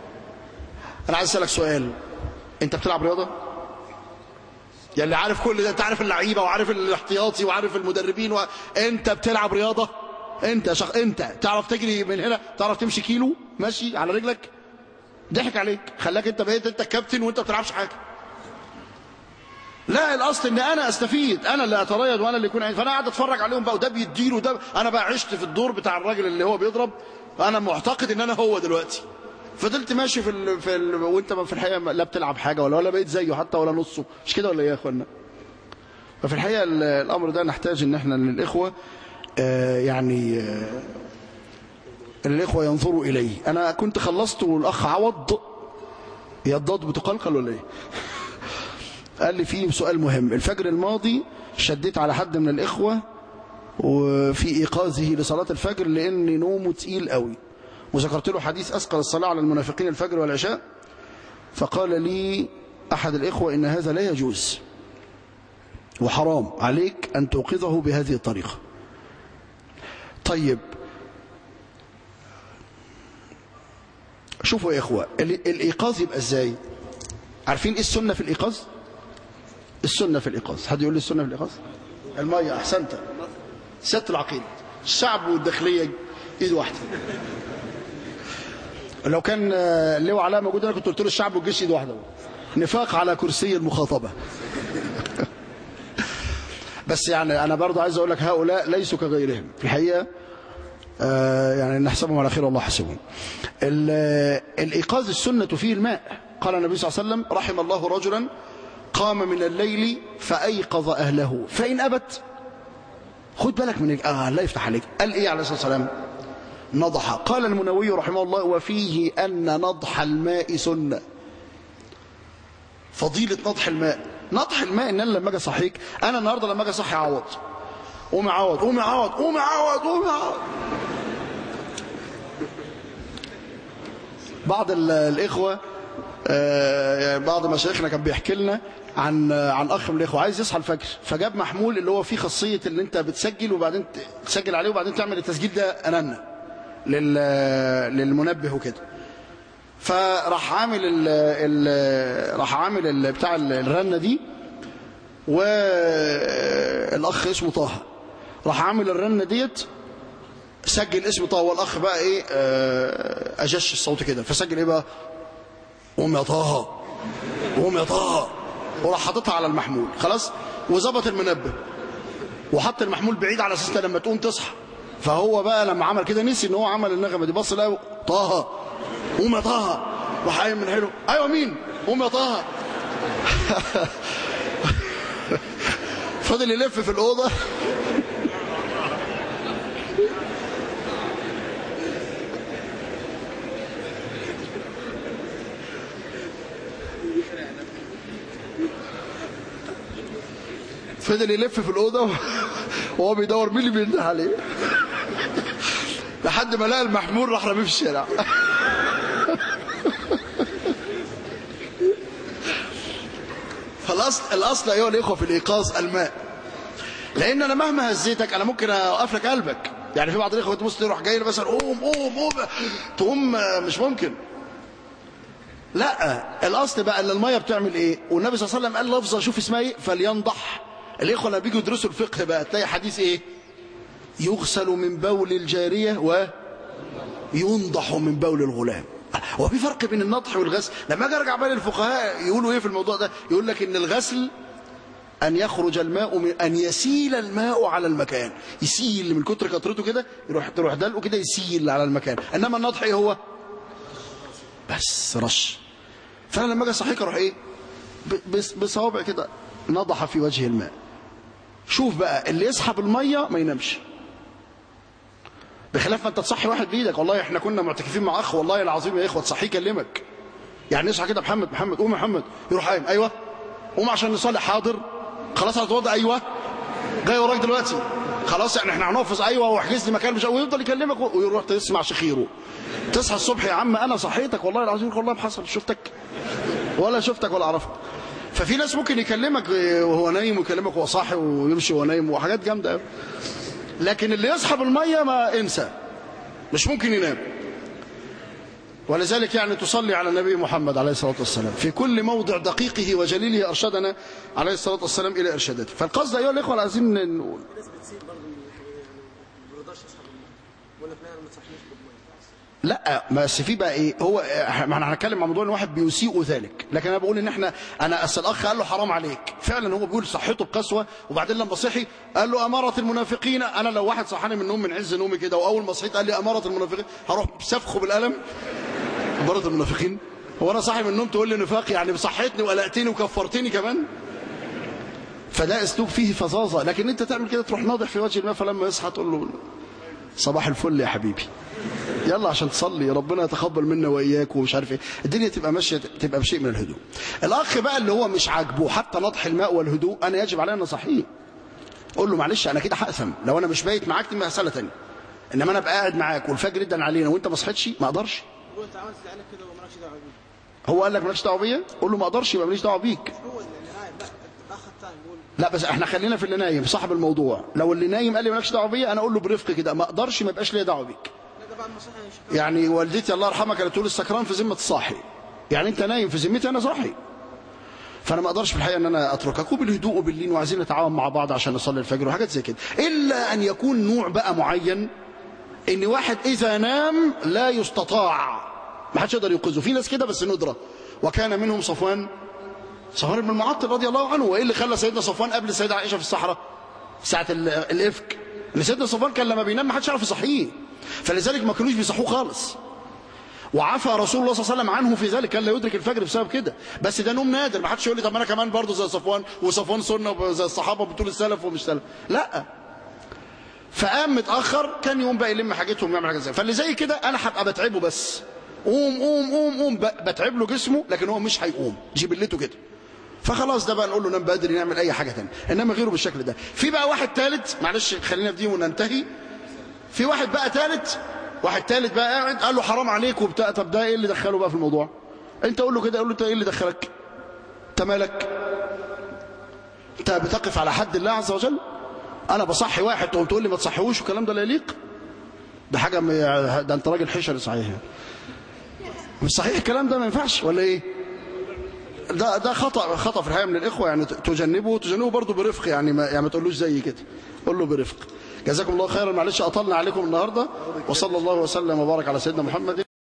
انا عايز اسالك سؤال، انت بتلعب رياضة؟ يعني اللي عارف كل ده، انت عارف اللعيبه وعارف الاحتياطي وعارف المدربين انت بتلعب رياضه؟ انت تعرف تجري من هنا، تعرف تمشي كيلو ماشي على رجلك؟ ضحك عليك، خلاك انت بقيت انت الكابتن وانت ما بتلعبش حاجه. لا، الاصل ان انا استفيد، انا اللي اتريض وانا اللي يكون عندي. فانا قاعد اتفرج عليهم بقى، وده بيديله وده. انا بقى عشت في الدور بتاع الراجل اللي هو بيضرب، انا معتقد ان انا هو دلوقتي. فضلت ماشي وانت في الحقيقه لا بتلعب حاجه ولا بقيت زيه حتى ولا نصه. مش كده ولا ايه يا اخوانا؟ ففي الحقيقه الامر ده نحتاج ان احنا للاخوه الاخوه ينظروا اليه. انا كنت خلصت والاخ عوض يضاد بتقلقل ولا ايه؟ قال لي فيه سؤال مهم. الفجر الماضي شديت على حد من الاخوه وفي ايقاظه لصلاه الفجر لان نومه تقيل قوي، وذكرت له حديث أثقل الصلاة على المنافقين الفجر والعشاء، فقال لي أحد الإخوة إن هذا لا يجوز وحرام عليك أن توقظه بهذه الطريقة. طيب شوفوا يا إخوة، الإيقاظ يبقى إزاي؟ عارفين إيه السنة في الإيقاظ؟ السنة في الإيقاظ، حد يقول لي السنة في الإيقاظ؟ المية. أحسنت. ست العقيد، الشعب والداخلية إيد واحدة. لو كان لو علاء موجود انا كنت قلت له الشعب والجيش ايد واحده. نفاق على كرسي المخاطبه. بس يعني انا برضه عايز اقول لك هؤلاء ليسوا كغيرهم في الحقيقه، يعني نحسبهم على خير والله حسبهم. الايقاظ السنه فيه الماء. قال النبي صلى الله عليه وسلم رحم الله رجلا قام من الليل فايقظ اهله فان ابت. خد بالك من الله يفتح عليك. قال ايه عليه الصلاه والسلام؟ نضح. قال المنووي رحمه الله وفيه أن نضح الماء سنة. فضيلة نضح الماء. نضح الماء إن أنا لما أجي أصحيك، أنا النهاردة لما أجي أصحي عوض، قومي عوض قومي عوض قومي عوض قومي عوض. بعض الإخوة بعض مشايخنا كان بيحكي لنا عن أخ من الإخوة عايز يصحى الفجر، فجاب محمول اللي هو فيه خاصية اللي أنت بتسجل وبعدين تسجل عليه وبعدين تعمل التسجيل ده أننا. للمنبه وكده. فراح عامل بتاع الرنة دي، والأخ اسمه طه راح عامل الرنة ديت، سجل اسم طه، والأخ بقى ايه أجش الصوت كده، فسجل ايه بقى، قوم يا طه قوم يا طه، وراح حاططها على المحمول خلاص، وظبط المنبه وحط المحمول بعيد على اساس لما تقوم تصحى. فهو بقى لما عمل كده نسي ان هو عمل النغمه دي، بص لقى طه قوم يا طه، راح قايم من حلو، ايوه مين قوم يا طه. فضل يلف في الاوضه وهو بيدور مين اللي بينده عليه، لحد ما لقى المحمول راح رميه في الشارع. فالاصل ايها الاخوه في الايقاظ الماء، لان انا مهما هزيتك انا ممكن اوقف لك قلبك. يعني في بعض الاخوه تبص تروح جاي مثلا قوم قوم قوم تقوم، مش ممكن. لا، الاصل بقى ان الميه بتعمل ايه، والنبي صلى الله عليه وسلم قال لفظه شوف اسمها ايه، فلينضح. الاخوه لما بيجوا يدرسوا الفقه بقى تلاقي حديث ايه، يغسل من بول الجاريه وينضح من بول الغلام. هو في فرق بين النضح والغسل؟ لما اجي ارجع بقى للفقهاء يقولوا ايه في الموضوع ده، يقول لك ان الغسل ان يخرج الماء ان يسيل الماء على المكان، يسيل من كتر كترته كده، تروح دلقه كده يسيل على المكان. انما النضح ايه هو، بس رش. فانا لما اجي اصحيك اروح ايه، بصوابع كده نضح في وجه الماء. شوف بقى اللي يسحب الميه ما ينامش، بخلاف ما انت تصحي واحد بايدك. والله احنا كنا معتكفين مع اخ والله العظيم يا اخوه، تصحيه يكلمك، يعني يصحى كده محمد قوم يا محمد، يروح قايم ايوه قوم عشان نصلي، حاضر خلاص هتوضى، ايوه جاي وراك دلوقتي، خلاص احنا هنحفظ، ايوه واحجز لي مكان، مش ويفضل يكلمك ويروح تسمع شخيره. تصحى الصبح يا عم انا صحيتك والله العظيم، والله ما حصل شفتك ولا عرفت. ففي ناس ممكن يكلمك وهو نايم ويكلمك وهو صاحي ويمشي وهو نايم وحاجات جامده قوي. لكن اللي يسحب الميه ما انسى، مش ممكن ينام. ولذلك يعني تصلي على النبي محمد عليه الصلاة والسلام في كل موضع دقيقه وجليله، أرشدنا عليه الصلاة والسلام إلى إرشاداته. فالقصد أيها الإخوة العايزين نقول لا، بس في بقى ايه، هو ما احنا هنتكلم عن موضوع ان واحد بيسيء ذلك، لكن انا بقول ان انا اصل الاخ قال له حرام عليك، فعلا هو بيقول صحته بقسوه، وبعدين لما صحي قال له اماره المنافقين. انا لو واحد صحاني من النوم من عز نومي كده، واول ما صحيت قال لي اماره المنافقين، هروح سفخه بالقلم. اماره المنافقين، هو انا صاحي من النوم تقول لي نفاق؟ يعني صحيتني وقلقتني وكفرتني كمان. فده اسلوب فيه فظاظه. لكن انت تعمل كده، تروح ناضح في وجه الماء، فلما يصحى تقول له صباح الفل يا حبيبي، يلا عشان تصلي، ربنا يتقبل منا واياك ومش عارف ايه، الدنيا تبقى ماشيه، تبقى بشيء من الهدوء. الاخ بقى اللي هو مش عاجبه حتى نضح الماء والهدوء، انا يجب علي ان اصحيه، اقول له معلش انا كده هاثم، لو انا مش بايت معاك دي مساله ثانيه، انما انا ابقى قاعد معاك والفجر ادن علينا وانت ما صحيتش، ما اقدرش. هو انت عملت زعلك كده ومالكش دعوه بيه، هو قال لك مالكش دعوه بيا، قول له ما اقدرش، يبقى ماليش دعوه بيك. هو اللي قاعد بقى الاخ الثاني بيقول لا بس احنا خلينا في اللي نايم صاحب الموضوع. لو اللي نايم قال لي مالكش دعوه بيا، انا اقول له برفق كده ما اقدرش، ما يبقاش ليا دعوه بيك. يعني والدتي الله يرحمها كانت تقول السكران في ذمه الصاحي، يعني انت نايم في ذمتي انا صاحي، فانا ما اقدرش في الحقيقه ان انا اتركك، وبالهدوء وباللين، وعايزين نتعاون مع بعض عشان نصلي الفجر وحاجات زي كده. الا ان يكون نوع بقى معين، ان واحد اذا نام لا يستطاع، ما حدش يقدر يوقظه. في ناس كده بس ندره، وكان منهم صفوان بن المعطل رضي الله عنه. وايه اللي خلى سيدنا صفوان قبل السيده عائشه في الصحراء ساعه الافك؟ ان سيدنا صفوان كان لما بينام ما حدش يعرف يصحيه، فلذلك ما كانوش بيصحوه خالص، وعفى رسول الله صلى الله عليه وسلم عنه في ذلك، كان لا يدرك الفجر بسبب كده. بس ده نوم نادر، ما حدش يقول لي طب انا كمان برضه زي صفوان، وصفوان سنه زي الصحابه بتقول السلف ومش سلف، لا. فقام متاخر، كان يوم بقى يلم حاجتهم ويعمل حاجه زي، فاللي زي كده انا هبقى بتعبه، بس قوم قوم قوم قوم، بتعب له جسمه، لكن هو مش هيقوم، جبلته كده، فخلاص ده بقى نقول له نام بدري، نعمل اي حاجه ثانيه، انما غيره بالشكل ده. في بقى واحد ثالث، معلش خلينا في دي وننتهي. في واحد بقى ثالث بقى قاعد قال له حرام عليك وبتاع، طب ده ايه اللي دخله بقى في الموضوع؟ انت قول له كده، قول له انت ايه اللي دخلك؟ انت مالك؟ انت بتقف على حد الله عز وجل؟ انا بصحي واحد تقوم تقول لي ما تصحيهوش، والكلام ده لا يليق. ده حاجة ده أنت راجل حشري صحيح. مش صحيح الكلام ده، ما ينفعش ولا إيه؟ ده خطأ في الحقيقة من الإخوة، يعني تجنبه برضه برفق، يعني ما تقولوش زي كده، قول له برفق. جزاكم الله خيرا، معلش أطلنا عليكم النهاردة، وصلى الله وسلم وبارك على سيدنا محمد.